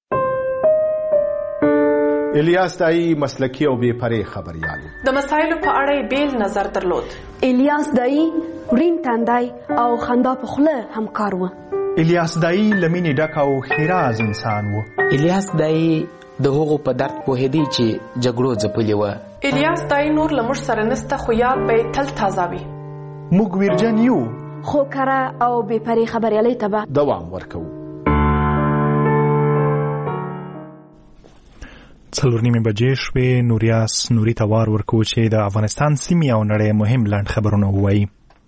الیاس دای مسلکی او بې پرې خبريال د مسایلو په اړه بیل نظر درلود. الیاس دای ورین تندای او خندا په خوله همکار و. الیاس دای لمینې ډک او خیراز انسان و. الیاس دای د هغو په درد پوهېدی چې جګړو ځپلې وه. الیاس دای نور له موږ سره نسته خو یاد به یې تل تازه وي. موږ ویرجن یو خو کره او بې پرې خبریالۍ ته به دوام ورکوو. څلور نیمې بجې شوې. نوریاس نوري ته وار ورکوو چې د افغانستان سیمې او نړۍ مهم لنډ خبرونه ووایي.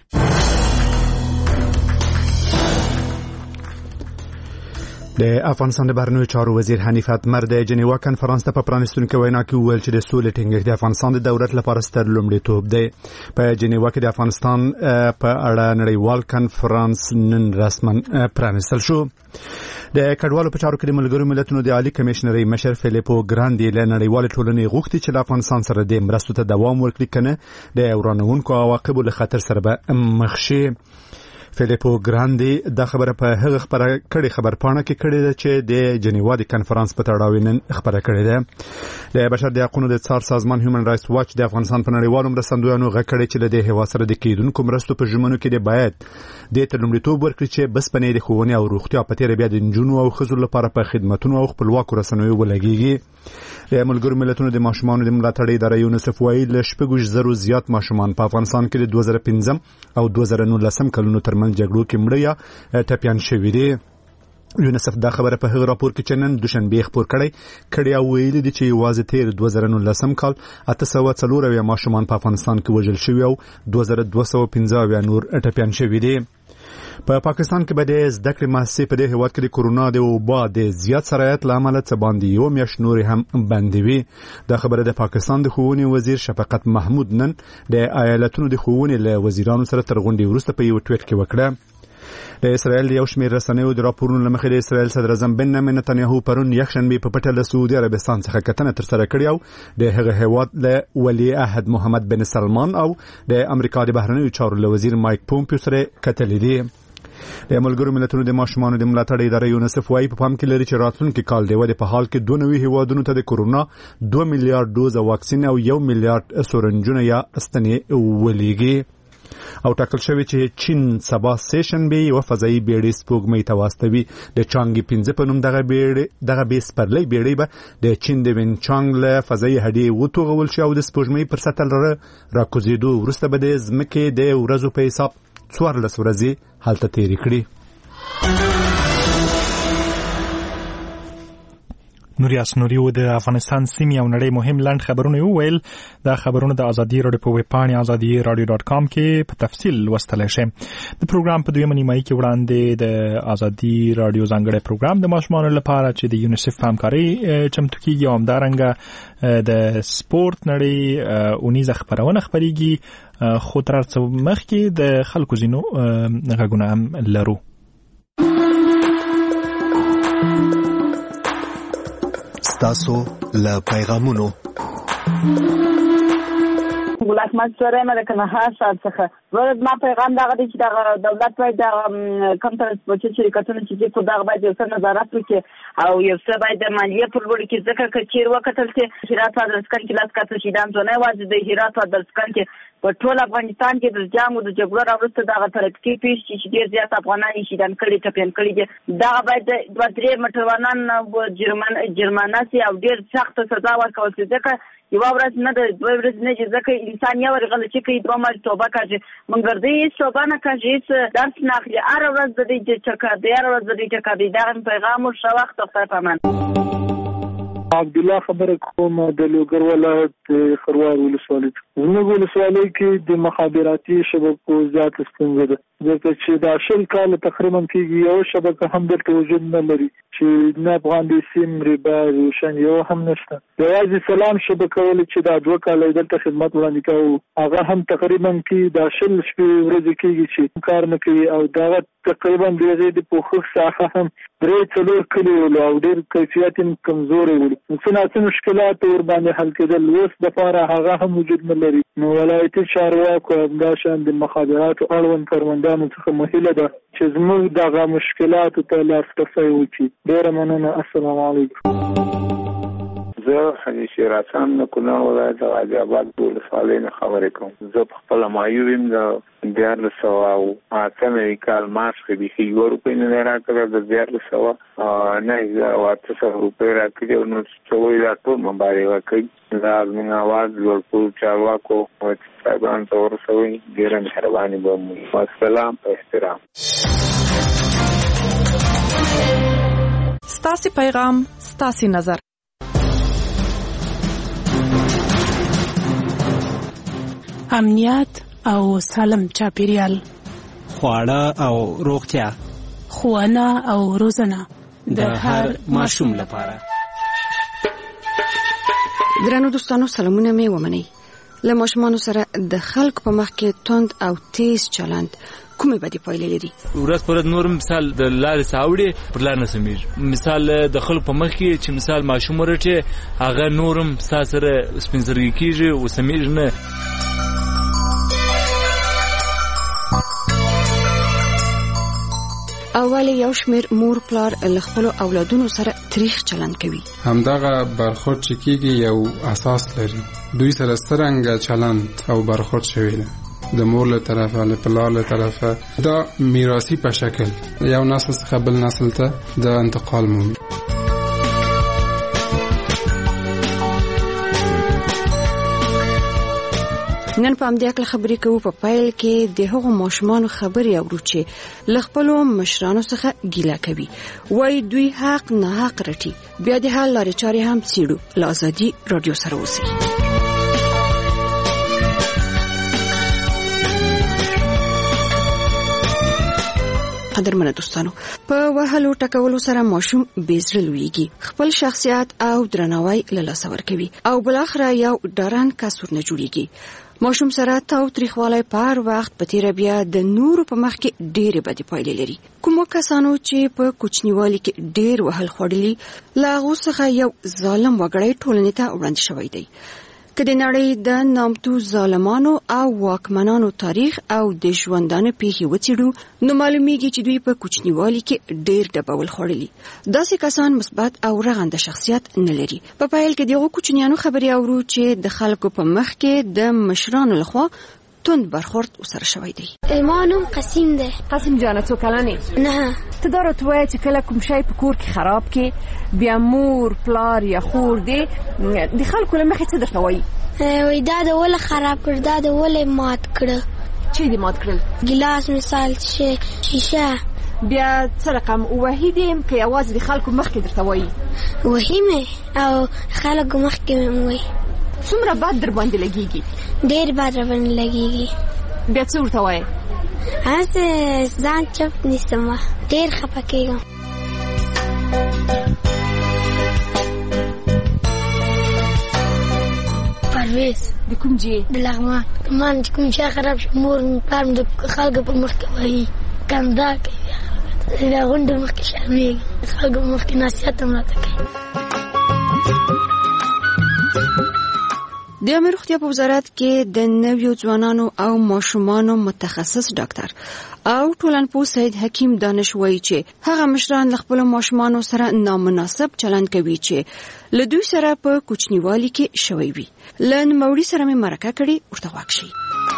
د افغانستان د بهرنیو چارو وزیر حنیف اتمر د جنیوا کنفرانس ته په پرانیستونکي وینا کې وویل چې د سولې ټینګښت د افغانستان د دولت لپاره ستر لومړیتوب دی. په جنیوا کې د افغانستان په اړه نړیوال کنفرانس نن رسما پرانیستل شو. د کډوالو په چارو کې د ملګرو ملتونو د عالی کمشنري مشر فیلیپو ګراندي له نړیوال ټولنې غوښتي چې د افغانستان سره د مرستو ته دوام ورکړي کنه د ورانونکو عواقبو له خطر سره به مخ شي. فیلیپو ګراندي د خبره په هغه خبره کړي خبرپاڼه کې کړي ده چې د جنیوا د کنفرانس په تړاو نن خبره کړي ده. د بشر د حقوقو د څار سازمان هیومن رائټس واچ د افغانستان په نړیوالو مرستندویانو غږ کړي چې د هیواد سره د کیدونکو مرستو په ژمنو کې د باید د تلمړیتوب ورکړي چې بسپنې د ښوونې او روغتیا په تیر بیا د نجونو او ښځو لپاره په خدماتونو او خپلواکو رسنیو ولګيږي. د ملګرو ملتونو د ماشومانو د ملاتړ اداره یونیسف وايي له شپږ زرو زیات ماشومان په افغانستان کې د دوه زره پنځم او دوه زره نولسم کلونو ترمنځ جګړو کې مړه یا ټپیان شوي دي. یونیسف دا خبره په هغه راپور کې چې نن دوشنبه خبر کړي کړي او ویلي دي چې یوازې تیر دوه زره نولسم کال اته سوه څلور اویا ماشومان په افغانستان کې وژل شوي او دوه زره دوه سوه پنځه اویا نور ټپیان شوي دي. په پاکستان کې به د زده کړې مؤسسې په دې هیواد کې د کورونا د وبا د زیات سرایت له امله څه باندې یو میاشت نورې هم بندې وي. دا خبره د پاکستان د ښوونې وزیر شفقت محمود نن د ایالتونو د ښوونې له وزیرانو سره تر غونډې وروسته په یو ټویټ کې وکړه. د اسرائیل یو شمېر رسنیو د راپورونو له مخې د اسرائیل صدر اعظم بنیامین نتنیاهو پرون یکشنبه په پټه له سعودي عربستان څخه کتنه ترسره کړې او د هغه هیواد له ولی عهد محمد بن سلمان او د امریکا د بهرنیو چارو له وزیر مایک پومپیو سره کتلې دي. د ملګرو ملتونو د ماشومانو د ملاتړ اداره یونیسف وايي په پام کې لري چې راتلونکي کال د ودې په حال کې دوه نوي هیوادونو ته د کورونا دوه میلیارډ دوزه واکسین او یو میلیارډ سورنجونه یا استنې ولېږي او ټاکل شوی چې چین سبا سیشنبه یو فضایي بیړۍ سپوږمۍ ته واستوي. د چانګ پنځه په نوم دغه بیړۍ دغه بیس پرلې بیړۍ به د چین د وین چانګ له فضایي هډې وتوغول شي او د سپوږمۍ پر سطح راکوزیدو وروسته به د ځمکې د ورځو په حساب څوارلس ورځې هلته تیرې کړي. نوریاس نوریو د افغانستان سیمې او نړۍ مهم لنډ خبرونه وویل. دا خبرونه د ازادي راډیو په ویب پاڼې ازادي راډیو ډاټ کام کې په تفصیل لوستلی شئ. د پروګرام په دویمه نیمایي کې وړاندې د ازادي راډیو ځانګړی پروګرام د ماشومانو لپاره چې د یونیسف په همکارۍ چمتو کیږي او همدارنګه د سپورت نړۍ اونیزه خبرونه خپریږي. خو تر څو مخکې د خلکو ځینو غږونه هم لرو. تاسو له پیغامونو ولایت مشوره مې کنه ها څخه ورته ما پیغام دا غوډي چې دا دولت باید دا کم ترانسپورت شرکتونه چې په دغه باید یو څه نظارت وکړي او یو څه باید د مالیه په لور کې ځکه چې چیر وکتل چې هرات فدراسکان کې لاس کاته شي دان ځنه واځي د هرات فدراسکان کې په ټول افغانستان کې د جامو د جګړو راوړسته دغه ترقی پیښ چې ډیر زیات افغانان شي دان کړي ټپین کړي دي دا باید د دوه درې مټروانان جرمن جرمانه سي او ډیر سخت سزا ورکول شي ځکه یو ورځ نه د دوه ورځې نه چې ځکه انسان یو ورغله چې کوي دوه مر توبه کوي مګر دې توبه نه کوي درس نه اخلي هر ورځ د دې چکر دی هر ورځ د دې چکر دی دا پیغام او شو وخت خپل پمن عبد الله خبر کوم د لوګر ولایت خروار ولسوالۍ زموږ ولسوالۍ کې د مخابراتي شبکو زیات ستونزه ده ځکه چې دا شل کال تقریبا کېږي یو شبکه هم دلته وجود نه لري چې نه افغان دي سیم ریبا روشن یو هم نشته. یوازې سلام شبکه ولې چې دا دوه کاله دلته خدمت وړاندې کوو هغه هم تقریبا کې دا شل شپې ورځې کېږي چې کار نه کوي او دا تقریبا د هغې د پوښښ ساحه هم درې څلور کلي ولو او ډېر کیفیت یې کمزوری ولو. څه ناڅه مشکلات ورباندې حل کېدل اوس دپاره هغه هم وجود نه لري. نو ولایتي چارواکو همداشان د مخابراتو اړوند کارمندانو څخه مهیله ده چې زموږ دغه مشکلاتو ته لاسرسی وکړي. ډېره مننه. السلام علیکم. زه حاجي شیر حسن د کونړ ولایت د غازي اباد ولسوالۍ نه خبرې کوم. زه په خپله مایوب یم. د دیارلس سوه او اته نوي کال مارچ کې بیخي یوه روپۍ نه دی راکړی. د دیارلس سوه نهه زره او اته سوه روپۍ راکړي او نو چې وایي دا ټول مبارزه کوي. دا زموږ اواز لوړپوړو چارواکو صاحبانو ته ورسوئ. ډېره مهرباني به مو وي. والسلام په احترام. ستاسې پیغام ستاسې نظر. امنیت او سالم چاپیریال، خواړه او روغتیا، ښوونه او روزنه د هر ماشوم لپاره. درنو دوستانو سلامونه مې ومنئ. له ماشومانو سره د خلکو په مخ کې توند او تیز چلند کومې بدې پایلې لري؟ ورځ پر ورځ نور مثال د لارې ساوړې پر لار نه سمیږي. مثال د خلکو په مخ کې چې مثال ماشوم ورټي هغه نورم سا سره سپینزرګي کېږي او سمیږي نه. اول یو شمیر مور پلار له خپلو اولادونو سره تریخ چلند کوي. همدغه برخورد چې کېږي یو اساس لري. دوی سره څرنګه چلند او برخورد شوی دی د مور له طرفه له پلار له طرفه دا میراثي په شکل یو نسل څخه بل نسل ته د انتقال مومي. نن په همدې اړه خبرې کوو. په پیل کې د هغو ماشومانو خبرې اورو چې له خپلو مشرانو څخه ګیله کوي. وایي دوی حق نه حق رټي. بیا د حل لارې چارې هم څېړو. له ازادي راډیو سره اوسئ. قدرمنه دوستانو، په وهلو ټکولو سره ماشوم بېزړه لویږي، خپل شخصیت او درناوی له لاسه ورکوي او بلاخره یو ډارن کس ورنه جوړیږي. ماشوم سره تاو تریخوالی په هر وخت په تیره بیا د نورو په مخ کې ډېرې بدې پایلې لري. کومو کسانو چې په کوچنیوالي کې ډېر وهل خوړلي له هغو څخه یو ظالم وګړی ټولنې ته وړاندې شوی دی. که د نړۍ د نامتو ظالمانو او واکمنانو تاریخ او د ژوندانه پیښې وڅېړو نو معلومیږي چې دوی په کوچنیوالي کې ډېر ډبول خوړلي. داسې کسان مثبت او رغنده شخصیت نه لري. په پایل کې دغه کوچنیانو خبرې اورو چې د خلکو په مخ کې د مشرانو لخوا توند برخورد وسره شوی دی. ما نوم قسیم دی. قسیم جانه څو کلنې؟ نه. ته دا راته وایه چې کله کوم شی په کور کې خراب کې بیا مور پلار یا خور دی د خلکو له مخې څه درته وایي؟ وایي دا د ولې خراب کړ، دا د ولې مات کړه. چې دې مات کړل؟ ګیلاس مثال شیشه. بیا څه رقم وهي دې که یوازې د خلکو مخکې درته وایي؟ وهي مې او خلکو مخکې مې وایي. څومره بد در باندې لګېږي؟ ډېر بد در باندې لګېږي. بیا څه ورته وایې؟ هسې ځان چپ نیسم، ډېر خفه کېږم. پرویز. د کوم ځای؟ د لغمان. لغمان چې کوم شی خراب شي مور مې پلار مې د خلکو په مخ کې وایي کندا کوي. د غونډو مخ کې شرمېږي، د خلکو په مخ کې نصیحت هم راته کوي. د عامه روغتیا په وزارت کې د نویو ځوانانو او ماشومانو متخصص ډاکټر او ټولنپوه سید حکیم دانش وایي چې هغه مشران له خپلو ماشومانو سره نامناسب چلند کوي چې له دوی سره په کوچنیوالي کې شوی وي. له نوموړي سره مې مرکه کړې، ورته غوږ شئ.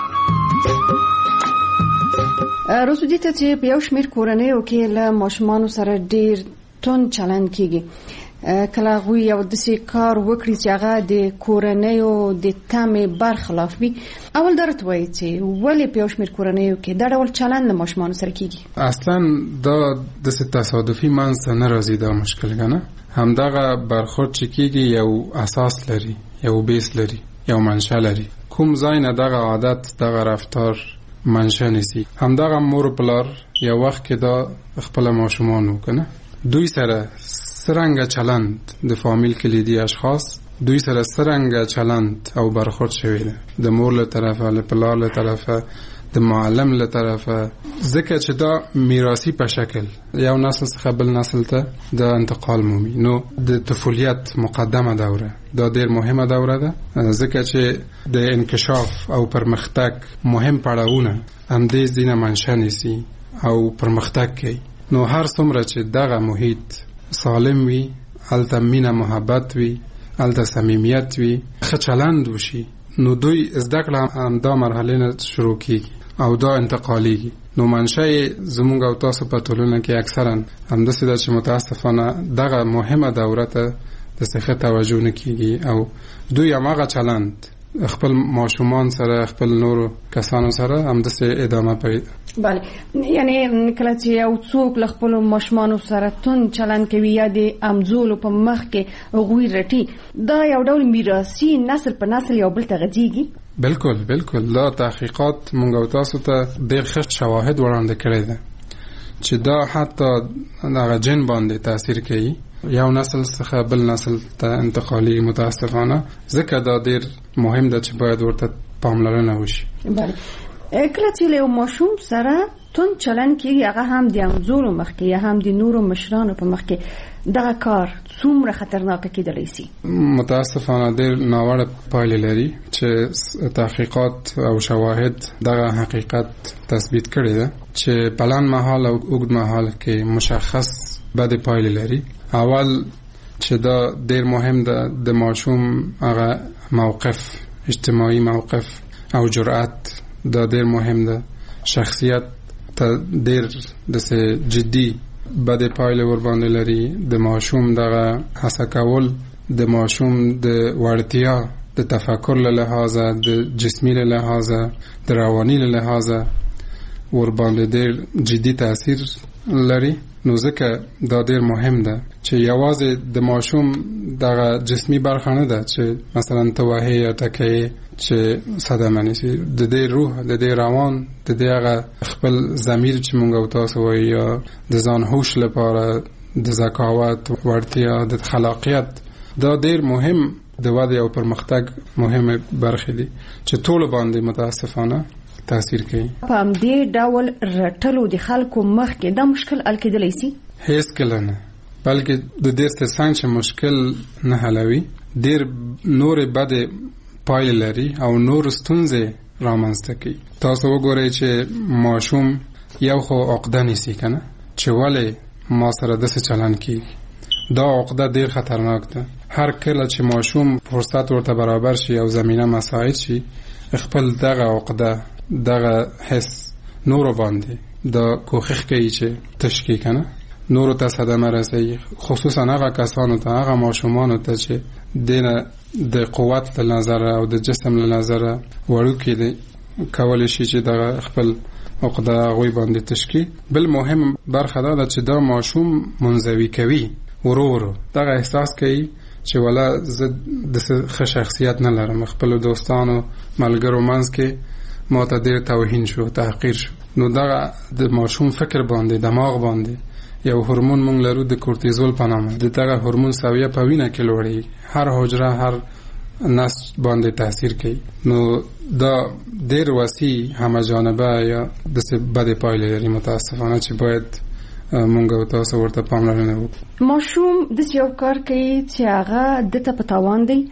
روزودي ته چې په یو شمېر کورنیو کې له ماشومانو سره ډېر توند چلند کېږي، کله هغوی یو داسې کار وکړي چې هغه د کورنیو د تمې برخلاف وي. اول دا راته وایي چې ولې په یو شمېر کورنیو کې دا ډول چلند د ماشومانو سره کېږي؟ اصلا دا داسې تصادفي منځته نه راځي دا مشکل کنه. همدغه برخورد چې کېږي یو اساس لري، یو بیس لري، یو منشأ لري. کوم ځای نه دغه عادت دغه رفتار منشأ نیسي. همدغه مور پلار یو وخت کې دا خپل ماشومان وکنه دوی سره سرنګ چلند د فامیل کلیدي اشخاص دوی سره سرنګ چلند او برخورد شوی ده د مور له طرفه له پلار له طرفه د معلم له طرفه ځکه چې دا میراثي په شکل یو نسل څخه بل نسل ته د انتقال مومي. نو د طفولیت مقدمه دوره دا ډېر مهمه دوره ده ځکه چې د انکشاف او پرمختګ مهم پړاوونه همدې ځینه منشأ نیسي او پرمختګ کوي. نو هر څومره چې دغه محیط سالم وي هلته مینه محبت وي هلته صمیمیت وي ښه چلند وشي نو دوی زده کړه همدا مرحله نه شروع کیږي او دا انتقالیږي. نو منشأ زموږ او تاسو په ټولنه کې اکثرا همداسې ده چې متاسفانه دغه مهمه دوره ته د څه توجه نه کیږي او دوی هماغه چلند خپل ماشومان سره خپل نورو کسانو سره همداسې ادامه پیدا. بله یعنی کله چې یو څوک له خپلو ماشومانو سره تون چلند کوي یا د امزولو په مخ کې هغوی رټي دا یو ډول میراثي نسل په نسل یو بل ته غځېږي. بالکل بالکل دا تحقیقات مونږ او تاسو ته ډېر ښه شواهد وړاندې کړی ده چې دا حتی دغه جن باندې تاثیر کوي یو نسل څخه بل نسل ته انتقالي متاسفانه ځکه دا ډېر مهم ده چې باید ورته پاملرنه وشي. بله کله چې له ماشوم سره تون چلند کیږي هغه هم د امزولو مخ کې یا هم د نورو مشرانو په مخ کې دغه کار څومره خطرناک کېدلی شي؟ متاسفانه ډېر ناوړه پایلې لري چې تحقیقات او شواهد دغه حقیقت تثبیت کړی ده چې په لنډ مهال او اوږد مهال کې مشخص بدې پایلې لري. اول چې دا ډېر مهم ده د ماشوم هغه موقف اجتماعي موقف او جرأت دا ډېر مهم ده. شخصیت ته ډېر داسې جدي بدې پایلې ورباندې لري. د ماشوم دغه هڅه کول د ماشوم د وړتیا د تفکر له لحاظه د جسمي له لحاظه د رواني له لحاظه ورباندې ډېر جدي تاثیر لري. نو ځکه دا ډېر مهم ده چې یوازې د ماشوم دغه جسمي برخه نه ده چې مثلا توهې یا ټکې چې صدمه نیسي د دې روح د دې روان د دې هغه خپل ضمیر چې مونږ او تاسو وایي یا د ځان هوش لپاره د ذکاوت وړتیا د خلاقیت دا ډېر مهم د ودې او پرمختګ مهمه برخې دي چې ټول باندې متاسفانه تاثیر کوي. په همدې ډول رټلو د خلکو مخ کې دا مشکل حل کېدلی شي؟ هیڅ کله نه بلکې د ډېر ترڅنګ چې مشکل نه حلوي ډېر نورې بدې پایلې لري او نور ستونزې رامنځته کوي. تاسو وګورئ چې ماشوم یو خو عقده نیسي که نه چې ولې ما سره داسې چلند کېږي. دا عقده ډېر خطرناک ده. هر کله چې ماشوم فرصت ورته برابر شي او زمینه مساعد شي خپل دغه عقده دغه حس نورو باندې دا کوښښ کوي چې تشکیل کنه نورو ته صدمه رسوي خصوصا هغه کسانو ته هغه ماشومانو ته چې دینه د قوت له نظر او د جسم له نظر وړوکې دي کولای شي چې دغه خپل عقده غوي باندې تشکیل. بل مهم برخه دا چې دا ماشوم منزوي کوي ورو ورو دغه احساس کوي چې ولا زه د ښه شخصیت نه لرم خپل دوستانو ملګرو منځ کې ما ته ډېر توهین شو تحقیر شو. نو دغه د ماشوم فکر باندې دماغ باندې یو هورمون مونږ لرو د کورتیزول په نامه د دغه هورمون سویه په وینه کې لوړي هر حجره هر نسج باندې تاثیر کوي. نو دا ډېر وسیع همه جانبه یا د څه بدې پایلې لري متاسفانه چې باید مونږ او تاسو ورته پاملرنه وکړو. ماشوم د یو کار کوي چې هغه د ته په تاوان دی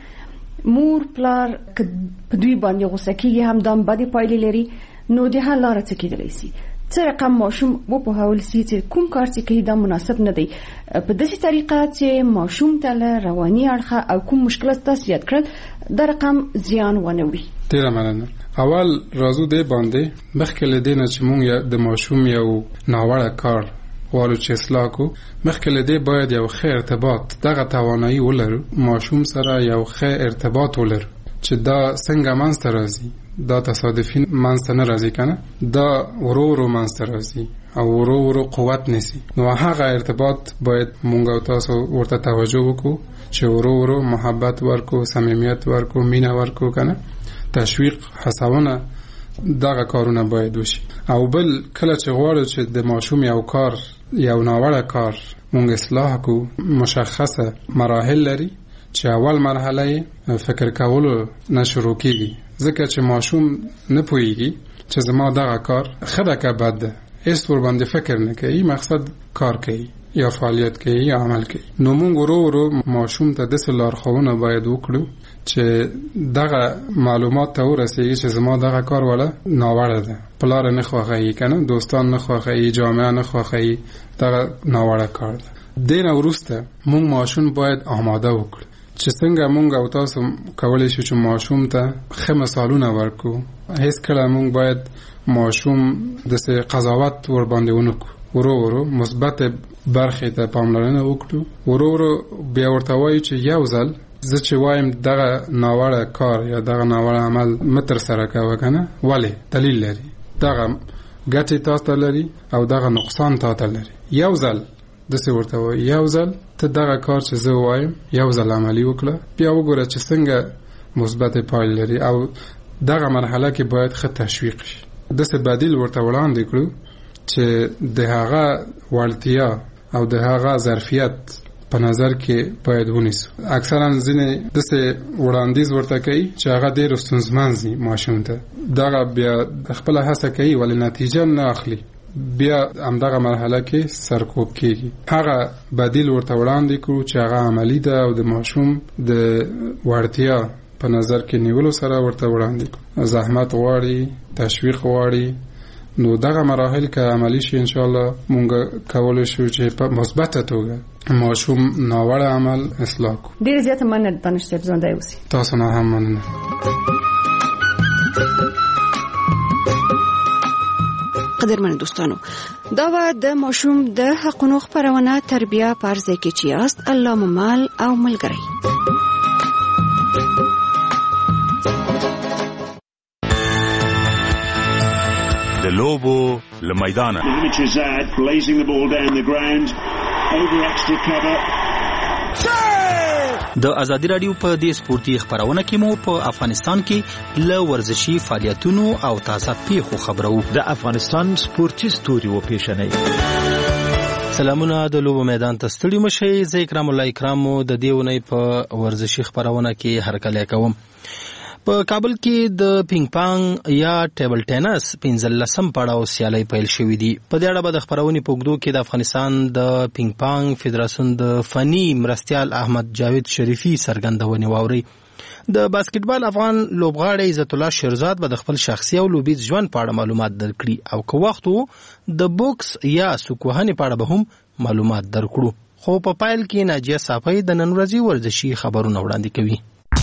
مور پلار په دوی باندې غوسه کیږي هم دام بدې پایلې لري. نو د حل لاره څه کېدلی شي؟ څه رقم ماشوم وپوهول شي چې کوم کار چې کوي دا مناسب نه دی په داسې طریقه چې ماشوم ته له رواني اړخه او کوم مشکلات تاسو یاد کړل دا رقم زیان ونه وي. ډېره مننه. اول راځو دې باندې مخکې له دې نه چې مونږ د ماشوم یو ناوړه کار غواړو چې اصلاح کو مخکې له دې باید یو ښه ارتباط دغه توانایي ولرو ماشوم سره یو ښه ارتباط ولرو چې دا څنګه منځته راځي دا تصادفي منځته نه راځي کنه دا ورو ورو منځته راځي او ورو ورو قوت نیسي. نو هغه ارتباط باید مونږ او تاسو ورته توجه وکړو چې ورو ورو محبت ورکو صمیمیت ورکو مینه ورکو کنه تشویق هڅونه دغه کارونه باید وشي. او بل کله چې غواړو چې د ماشوم یو کار یو ناوړه کار مونږ اصلاح کو، مشخصه مراحل لري چې اول مرحله فکر کولو نه شروع کیږي، ځکه چې ماشوم نه پوهیږي چې زما دغه کار ښه ده که بد ده، هیڅ ور باندې فکر نه کوي، مقصد کار کوي یا فعالیت کوي یا عمل کوي. نو مونږ ورو ورو ماشوم ته داسې لارښوونه باید وکړو چې دغه معلومات ته ورسیږي چې زما دغه کار ولا ناوړه ده، پلار نه خوښوي کنه، دوستان نه خوښوي، جامعه نه خوښوي، دغه ناوړه کار ده. دینه وروسته مونږ ماشوم باید آماده وکړو چې څنګه مونږ او تاسو کولی شو چې ماشوم ته ښه مثالونه ورکو. هیڅ کله مونږ باید ماشوم داسې قضاوت ور باندې ونه کړو، ورو ورو مثبت برخې ته پاملرنه وکړو، ورو ورو بیا ورته وایو چې یو ځل زه چې وایم دغه ناوړه کار یا دغه ناوړه عمل مه ترسره کوه کنه، ولې دلیل لري، دغه ګټې تاسو ته لري او دغه نقصان تاسو ته لري. یو ځل داسې ورته وایي، یو ځل ته دغه کار چې زه وایم یو ځل عملي وکړه، بیا وګوره چې څنګه مثبت پایله لري. او دغه مرحله کې باید ښه تشویق شي، داسې بدیل ورته وړاندې کړو چې د هغه وړتیا او د هغه ظرفیت په نظر کې باید ونیسو. اکثرا ځینې داسې وړاندیز ورته کوي چې هغه ډېر ستونزمن وي ماشوم ته، دغه بیا خپله هڅه کوي ولې نتیجه نه اخلي، بیا همدغه مرحله کې سرکوب کېږي. هغه بدیل ورته وړاندې کړو چې هغه عملي ده او د ماشوم د وړتیا په نظر کې نیولو سره ورته وړاندې کړو. زحمت غواړي، تشویق غواړي، نو دغه مراحل که عملی شي ان شاء الله مونږ کولای شو چې په مثبته توګه ماشوم ناوړه عمل اصلاح کو. ډیر زیات مننه دانش صاحب، ژوندی اوسئ. تاسو نه هم مننه. قدرمن دوستانو، دا و د ماشوم د حقونو خبرونه تربیه پرځای کې چې است الله ممال او ملګری. د لوبو لمیدانه د ازادي رادیو په دې سپورتي خبرونه کې مو په افغانستان کې ل ورزشي فعالیتونو او تازه پیښو خبرو. د افغانستان سپورتي ستوري و پیښنې. سلامونه د لوبو میدان ته ستړي مشئ. زه اکرام الله اکرامو د دې ونې په ورزشي خبرونه کې هرکلی کوم. په کابل کې د پینګ پانګ یا ټیبل ټینس پنځلسم پړاو سیالۍ پیل شوې دي. په دې اړه به د خبرونې په اوږدو کې د افغانستان د پینګ پانګ فدراسیون د فني مرستیال احمد جاوید شریفي څرګندونې واورئ. د باسکټبال افغان لوبغاړی عزت الله شیرزاد به د خپل شخصي او لوبیز ژوند په اړه معلومات درکړي او که وخت وو د بوکس یا سوکوهنې په اړه به هم معلومات درکړو. خو په پایل کې ناجیه صافی د نن ورځې ورزشي خبرونه وړاندې کوي.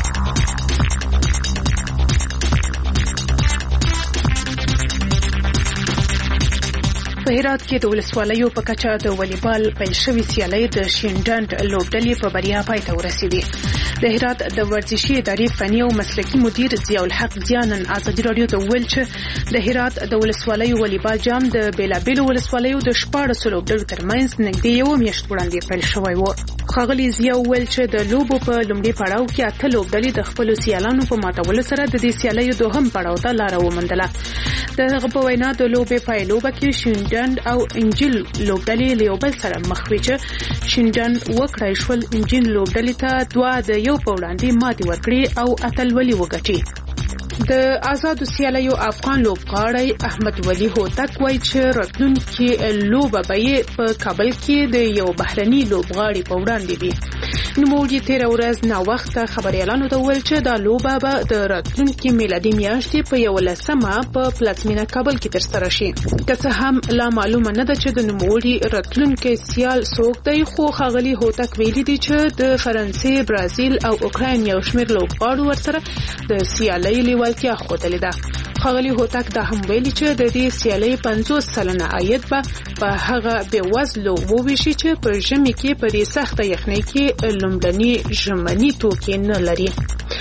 په هرات کې د ولسوالیو په کچه د والیبال پیل شوې سیالۍ د شینډنډ لوبډلې په بریا پای ته ورسېدې. د هرات د ورزشي ادارې فني او مسلکي مدیر ضیاء الحق ضیانن ازادي رادیو ته وویل چې د هرات د ولسوالیو والیبال جام د بیلابیلو ولسوالیو د شپاړسو لوبډلو ترمنځ نږدې یوه میاشت وړاندې پیل شوی و. ښاغلي ضیاء وویل چې د لوبو په لومړي پړاو کې اته لوبډلې د خپلو سیالانو په ماتولو سره د دې سیالیو دوهم پړاو ته لاره وموندله. د هغه په وینا د لوبې پایلوبه کې شینډنډ او انجیل لوبډلې له یو بل سره مخ وي چې شینډنډ وکړای شول انجیل لوبډلې ته دوه د یو په وړاندې ماتې ورکړي او اتلولي وګټي. د آزادو سیالیو افغان لوبغاړی احمد ولی هوتک وایي چې راتلونکي لوبه به یې په کابل کې د یو بهرني لوبغاړي په وړاندې وي. نوموړي تېره ورځ ناوخته خبریالانو ته وویل چې دا لوبه به د راتلونکي میلادي میاشتې په یولسمه په پلازمینه کابل کې ترسره شي. که څه هم لا معلومه نه ده چې د نوموړي راتلونکي سیال څوک دی، خو ښاغلي هوتک ویلي دي چې د فرانسې، برازیل او اوکراین یو شمېر لوبغاړو ورسره د سیالۍ لیوالتیا ښودلې ده. ښاغلي هوتک دا هم ویلي چې د دې سیالۍ پنځوس سلنه عاید به په هغه بېوزلو وویشي چې په ژمي کې په دې سخته یخنۍ کې لومړني ژمني توکي نه لري.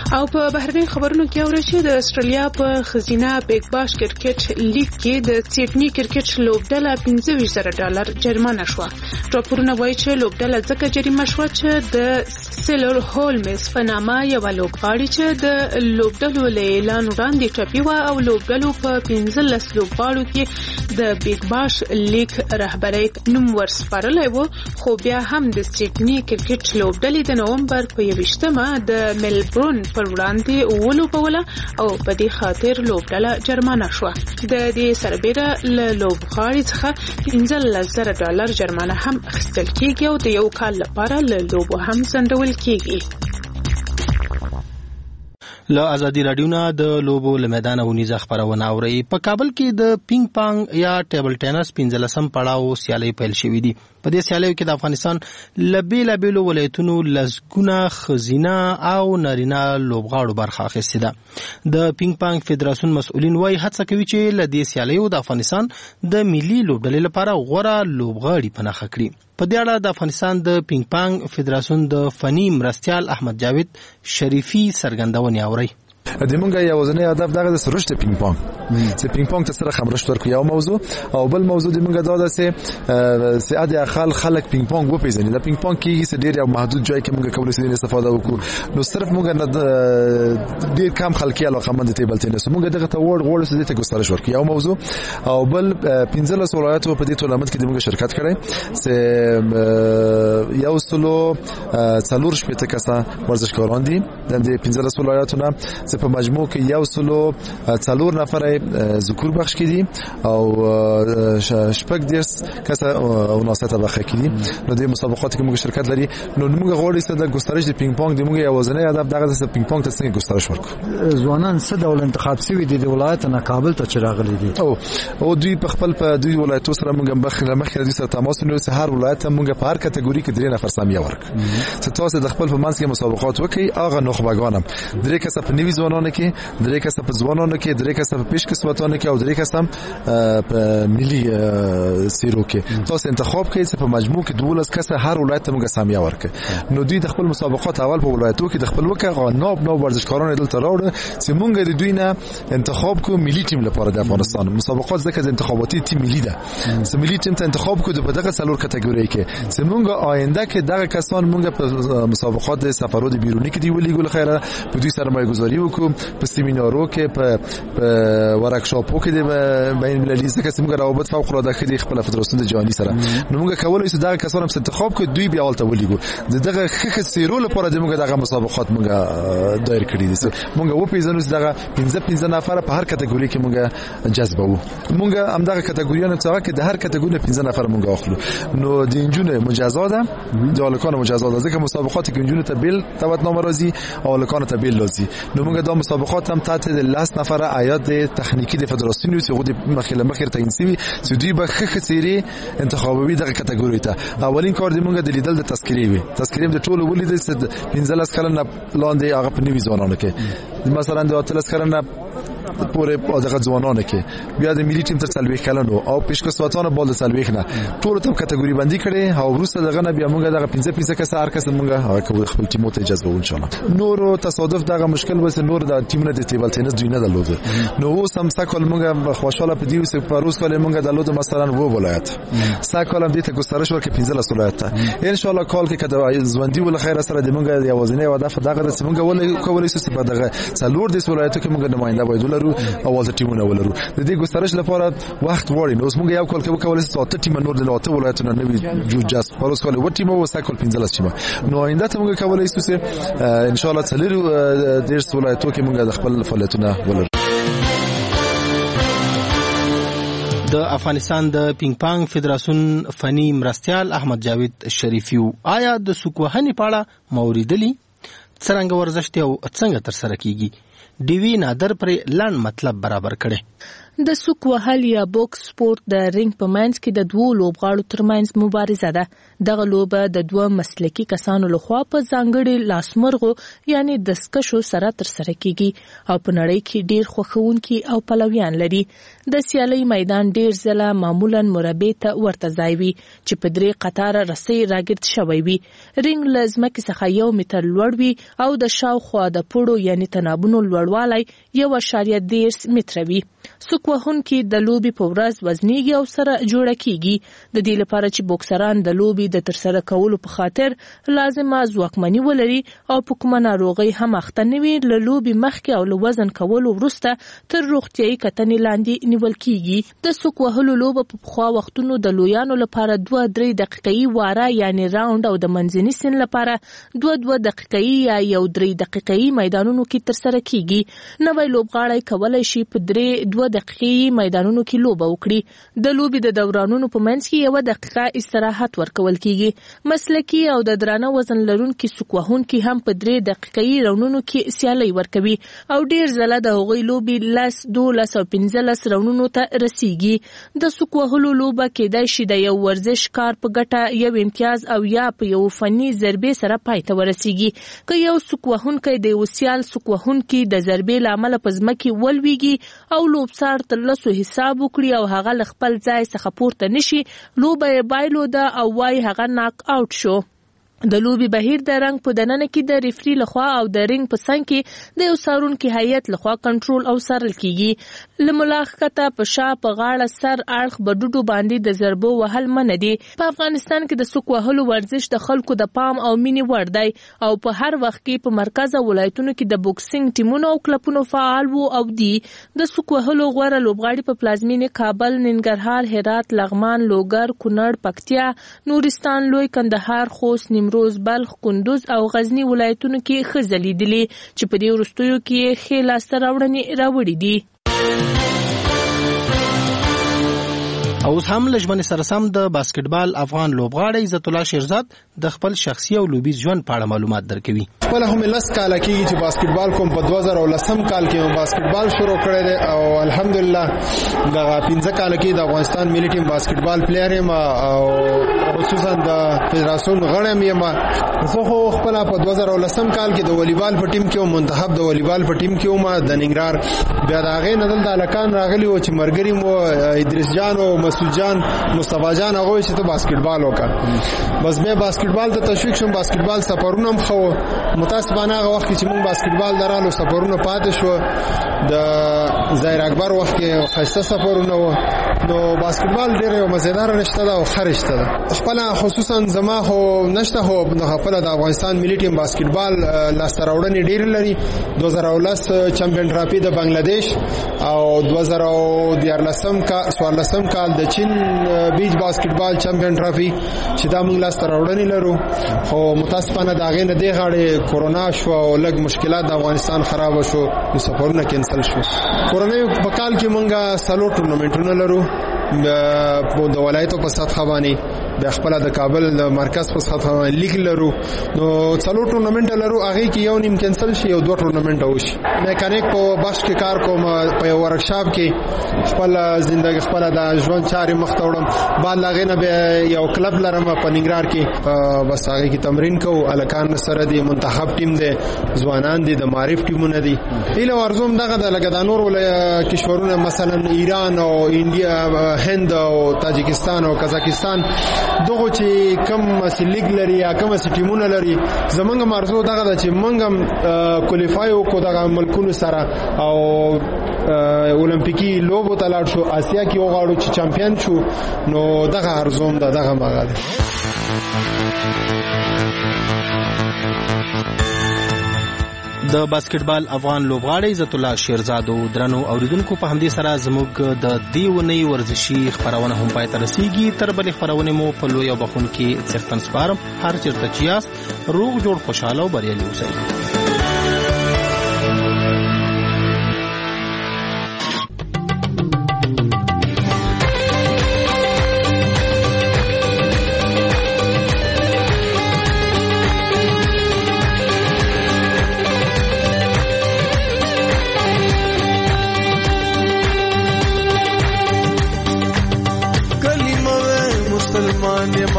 او په بهرني خبرونو کې اورئ چې د استرالیا په خزینه بیگ باش کرکټ لیګ کې د سیډني کرکټ لوبډله پنځه ویشت زره ډالر جریمه شوه. راپورونه وایي چې لوبډله ځکه جریمه شوه چې د سیلر هولمز په نامه یو لوبغاړي چې د لوبډلو له اعلان وړاندې ټپي و او لوبډلو په پنځلس لوبغاړو کې د بیگ باش لیګ رهبرۍ نوم ورسپارلی و، خو بیا هم د سیډني کرکټ لوبډلې د نومبر په یویشتمه د ملبورن پر وړاندې ولوبوله او په دې خاطر لوبډله جرمانه شوه. د دې سربېره له لوبغاړي څخه پنځلس زره ډالر جرمانه هم اخیستل کیږي او د یو کال لپاره له لوبو هم ځنډول کیږي. له ازادي رادیو نه د لوبو له میدان ونیزه خبرونه اوري. په کابل کې د پینګ پانګ یا ټیبل ټینس پنځلسم پړاو سیالي پیل شوې دي. په دې سیالیو کې د افغانستان له بیلابیلو ولایتونو لسګونه ښځینه او نارینه لوبغاړو برخه اخیستې ده. د پینګ پانګ فدراسیون مسؤلین وايي هڅه کوي چې له دې سیالیو د افغانستان د ملي لوبډلې لپاره غوره لوبغاړي په نښه کړي. په دې اړه د افغانستان د پینګ پانګ فدراسیون د فني مرستیال احمد جاوید شریفي څرګندونې اوري. د مونږه یو ځنې هدف دغه د سرشت پینګ پانګ چې پینګ پانګ ته سره خمرشت ورکو یو موضوع او بل موضوع د مونږه دا ده چې سیاده اخال خلک پینګ پانګ وپیژني. د پینګ پانګ کې څه ډیر یو محدود ځای کې مونږه کولای شو استفاده وکړو، نو صرف مونږه ډیر کم خلک علاقه مند ټیبل ټینس مونږه دغه ته ور غوړ سده ته ګسترش ورکو یو موضوع او بل پنځلس ولایتو په دې ټورنمنت کې د مونږه شرکت کړي چې یو سلو څلور شپږ کسه ورزشکاران دي د پنځلس ولایتونو په مجموع کې یو سلو څلور نفر ذکور بخش کړي او شپږ دیرش کسه وناسته بخښ کړي. نو د مسابقات کې موږ شرکت لري، نو موږ غواړو چې د ګسترش د پینګ پانګ د موږ یوازینی هدف دغه د پینګ پانګ ته څنګه ګسترش ورکړو. ځوانان څه ډول انتخاب شوي دي د ولایت نه کابل ته چې راغلي دي او او دوی په خپل په دوی ولایتو سره موږ مخکې مخکې دوی سره تماس ونیو. هر ولایت موږ په هر کټګوري کې درې نفر سامیه ورکړو چې تاسو د خپل په منځ کې مسابقات وکړي. هغه نخبگانم درې کسه په نوي ځوانانو کې، درې کسه په ځوانانو کې، درې کسه په پیش کسبتانو کې او درې کسه په ملي سیرو کې. تاسو انتخاب کړئ چې په مجموع کې دولس کسه هر ولایت ته موږ سامیه ورکړي. نو دوی د خپل مسابقات اول په ولایتو کې د خپل وکړه ناب ناب ورزشکاران دلته راوړل چې موږ د دوی نه انتخاب کو ملي ټیم لپاره د افغانستان مسابقات ځکه د انتخاباتي ټیم ملي ده چې ملي ټیم ته انتخاب کو په دغه څلور کټګوري کې چې موږ آینده کې دغه کسان موږ په مسابقات د سفرود بیرونی کې دی ولېګول خیره په دوی سره مایګزاري وکړو، په سیمینارو کې په ورکشاپو کې د بین المللي ځکه چې موږ روابط فوق العاده کې خپل فدراسیون جهاني سره نو موږ کولای شو دغه کسان هم انتخاب کړو دوی بیا ولته ولېګو دغه خخ سیرو لپاره د موږ دغه مسابقات موږ دایر کړی دي. موږ و پیژنو چې دغه پنځه پنځه نفر په هر کټګوري کې موږ جذبو. موږ هم دغه کټګوریانو څخه کې د هر کټګوري پنځه نفر موږ اخلو. نو د انجونې مجازات ده، د الکان مجازات ده ځکه مسابقات کې انجونې ته بیل توت نامه راځي او الکان ته بیل راځي. نو موږ دا مسابقات هم تحت د لاس نفر عیاد تخنیکی د فدراسیون چې خود مخله مخیر تعیین شوی چې دوی به خخ سيري انتخابوي دغه کټګوري ته. اولین کار دی موږ د لیدل د تذکری وي تذکری د ټولو ولید د پنځلس کلن لاندې هغه په نوي ځوانانو کې مثلا د اتلس کلن پورې دغه ځوانانو کې بیا د ملي ټیم تر څلوي کلن او پیشکسوتانو بال د څلوي نه ټول ته کټګوري باندې کړي او وروسته دغه نه بیا موږ دغه پنځه پنځه کس هر کس موږ خپل ټیمو ته اجازه وو ان شاء الله. نور تصادف دغه مشکل وس نور د ټیمونه د ټیبل تنس دوی نه درلود. نو اوس هم سکل موږ خوشاله په دیو سه پروس کله موږ درلود مثلا وو ولایت سکل هم دې ته ګسترش ورکې پنځه ولایت ان شاء الله کال کې کده ځوندي ول خیر سره د موږ یوازینی هدف دغه د موږ ول کولای شو په دغه څلور د ولایتو کې موږ نماینده وایو لرو او د ټیمونه ولرو. د دې ګسترش لپاره وخت وړي نو موږ یو کال کې کولای شو ته ټیم نور د لوته ولایتونو نوي جو جاست پروس کله و ټیم او سکل پنځه ټیم نو آینده ته موږ کولای شو ان شاء الله څلور د ولایتو کې موږ د خپل فعالیتونه ولرو. د افغانستان د پینګ پانګ فدراسیون فني مرستیال احمد جاوید شریفی آیا د سکوهنی پاړه موریدلی څنګه ورزش ته او څنګه تر سره کیږي ډیوی نادر پر لاند مطلب برابر کړي. د سوک وهل یا بوکس سپورت د رینګ په منځ کې د دوو لوبغاړو ترمنځ مبارزه ده. دغه لوبه د دوه مسلکي کسانو لخوا په ځانګړي لاسمرغو یعنی دستکشو سره ترسره کیږي او په نړۍ کې ډیر خوښونکي او پلویان لري. د سیالي میدان ډیر ځله معمولا مربع ته ورته ځای وي چې په درې قطاره رسۍ راګرد شوی وي. رینګ له ځمکې څخه یو متر لوړ وي او د شاوخوا د پړو یعنی تنابونو لوړوالی یو اعشاریه دېرش متره وي. سوک وهونکي د لوبي په ورځ وزنیږي او سره جوړه کیږي. د دې لپاره چې بوکسران د لوبي د ترسره کولو په خاطر لازمه ځواکمني ولري او په کومه ناروغي هم اخته نه وي، له لوبي مخکې او له وزن کولو وروسته تر روغتیايي کتنې لاندې نیول کیږي. د سوک وهلو لوبه په پخوا وختونو د لویانو لپاره دوه درې دقیقې واره یعنی راوند او د منځني سن لپاره دوه دوه دقیقې یا یو درې دقیقې میدانونو کې ترسره کیږي. نوی لوبغاړی کولای شي په درې دوه دقیقې میدانونو کې لوبه وکړي. د لوبي د دورانونو په منځ کې یو دقیقه استراحت ورکول کیږي. مسلکي او د درانه وزن لرونکي سوک وهونکي هم په درې دقیقې راونونو کې سیالي ورکوي او ډیر ځله د هغوی لوبي لس دولس او پنځلس راونونو ته رسیږي. د سوک وهلو لوبه کېدای شي د یو ورزش کار په ګټه یو امتیاز او یا په یو فني ضربې سره پای ته ورسیږي. که یو سوک وهونکی د یو سیال سوک وهونکي د ضربې له امله په ځمکې ولویږي او لوبسار تر لسو حساب وکړي او هغه له خپل ځای څخه پورته نشي، لوبه یې بایلوده او وای هغه ناک آوټ شو. د لوبي بهیر د رنګ په دننه کې د ریفری لخوا او د رنګ په څنګ کې د یو څارونکي هیئت لخوا کنټرول او څارل کیږي. له ملاحقته په شا په غاړه سر اړخ بډوډو باندې د ضربو وهل منع دي. په افغانستان کې د سوک وهلو ورزش د خلکو د پام او مینې وړ دی او په هر وخت کې په مرکز او ولایتونو کې د بوکسینګ ټیمونو او کلبونو فعال وو او دي. د سوک وهلو غوره لوبغاړي په پلازمینه کابل، ننګرهار، هرات، لغمان، لوګر، کونړ، پکتیا، نورستان، لوی کندهار، خوست، نیمروز، بلخ، کندوز او غزنی ولایتونو کې ښه ځلیدلي چې په دې وروستیو کې ښې لاسته راوړنې راوړي دي. او اوس هم لجمن سره سم د باسکټبال افغان لوبغاړی عزت الله شیرزاد د خپل شخصي او لوبي ژوند په اړه معلومات درکوي. خپل هم لس کال کېږي چې باسکټبال کوم په دوه زره ولسم کال کې باسکټبال شروع کړی دی او الحمدلله د پنځه کال کې د افغانستان ملي ټیم باسکټبال پلیئر یم او خصوصا د فدراسیون غړی یم. زه خو خپل په دوه زره ولسم کال کې د والیبال په ټیم کې منتخب د والیبال په ټیم کې وم د ننګرهار. بیا د هغې نه دلته هلکان راغلي وو چې ملګري مو ادریس جان او مسعود جان، مصطفی جان، هغه چې ته باسکټبال وکړه. بس بیا باسکټبال ته تشویق شوم. باسکټبال سفرونه هم خو متاسفانه هغه وخت چې موږ باسکټبال درالو سفرونه پاتې شو. د ظاهر اکبر وخت کې خسته سفرونه و. نو باسکټبال ډېر یو مزیدار رشته ده او ښه رشته ده. خپل خصوصا زما خو نشته خو خپل د افغانستان ملي ټیم باسکټبال لاسته راوړنې ډېرې لري. دوه زره ولس چمپیون ټرافي د بنگلاديش او دوه زره دیارلسم کال څوارلسم کال د چین بیچ باسکټبال چمپیون ټرافي چې دا موږ لاسته راوړنې لرو. خو متاسفانه د هغې نه دې غاړې کورونا شو او لږ مشکلات د افغانستان خراب شو، نو سفرونه کینسل شو. کورونای په کال کې موږ څلور ټورنمنټونه لرو د ولایتو په سطح باندې، بیا خپل د کابل د مرکز په سطح باندې لیګ لرو. نو څلور ټورنمنټ لرو، هغه کې یو نیم کینسل شي او دوه ټورنمنټ وشي. میکانیک په بخش کې کار کوم، په یو ورکشاپ کې خپل ژوندۍ خپل د ژوند چارې مخ ته وړم. بعد لاغې نه بیا یو کلب لرم په ننګرهار کې، بس هغه کې تمرین کوو. الکان سره دی منتخب ټیم دی، ځوانان دي، د معرف ټیمونه دي. ایله ورزوم دغه د لګا د نور ولې کشورونه مثلا ایران او انډیا، هند او تاجکستان او قزاقستان دغه چې کم لیګ لري یا کم ټیمونه لري، زمونږ مرزو دغه د چې مونږ کوالیفای وکړو دغه ملکونو سره او اولمپیکي لوبو ته لاړ شو، اسیا کې وغواړو چې چمپیون شو. نو دغه ارزوم ده، دغه مغه ده. د باسکټبال افغان لوبغاړی عزت الله شیرزاد او درنو اوریدونکو په همدې سره زموږ د دیونی ورزشي خبرونه هم پای ته رسیږي. تر بلې خبرونه مو په لوی او بخون کې څرتن سپارم. هر چیرته چې یاست روغ جوړ خوشاله او بریالي اوسئ.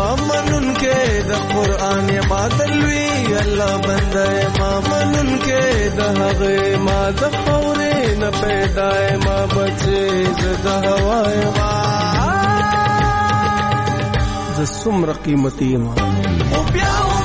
منن کې د قران ما دلوي الله بنده ما منن کې د هغه ما د خورې نه پیدا ما بچي زده هواي ما ز سمر قیمتي ما او بیا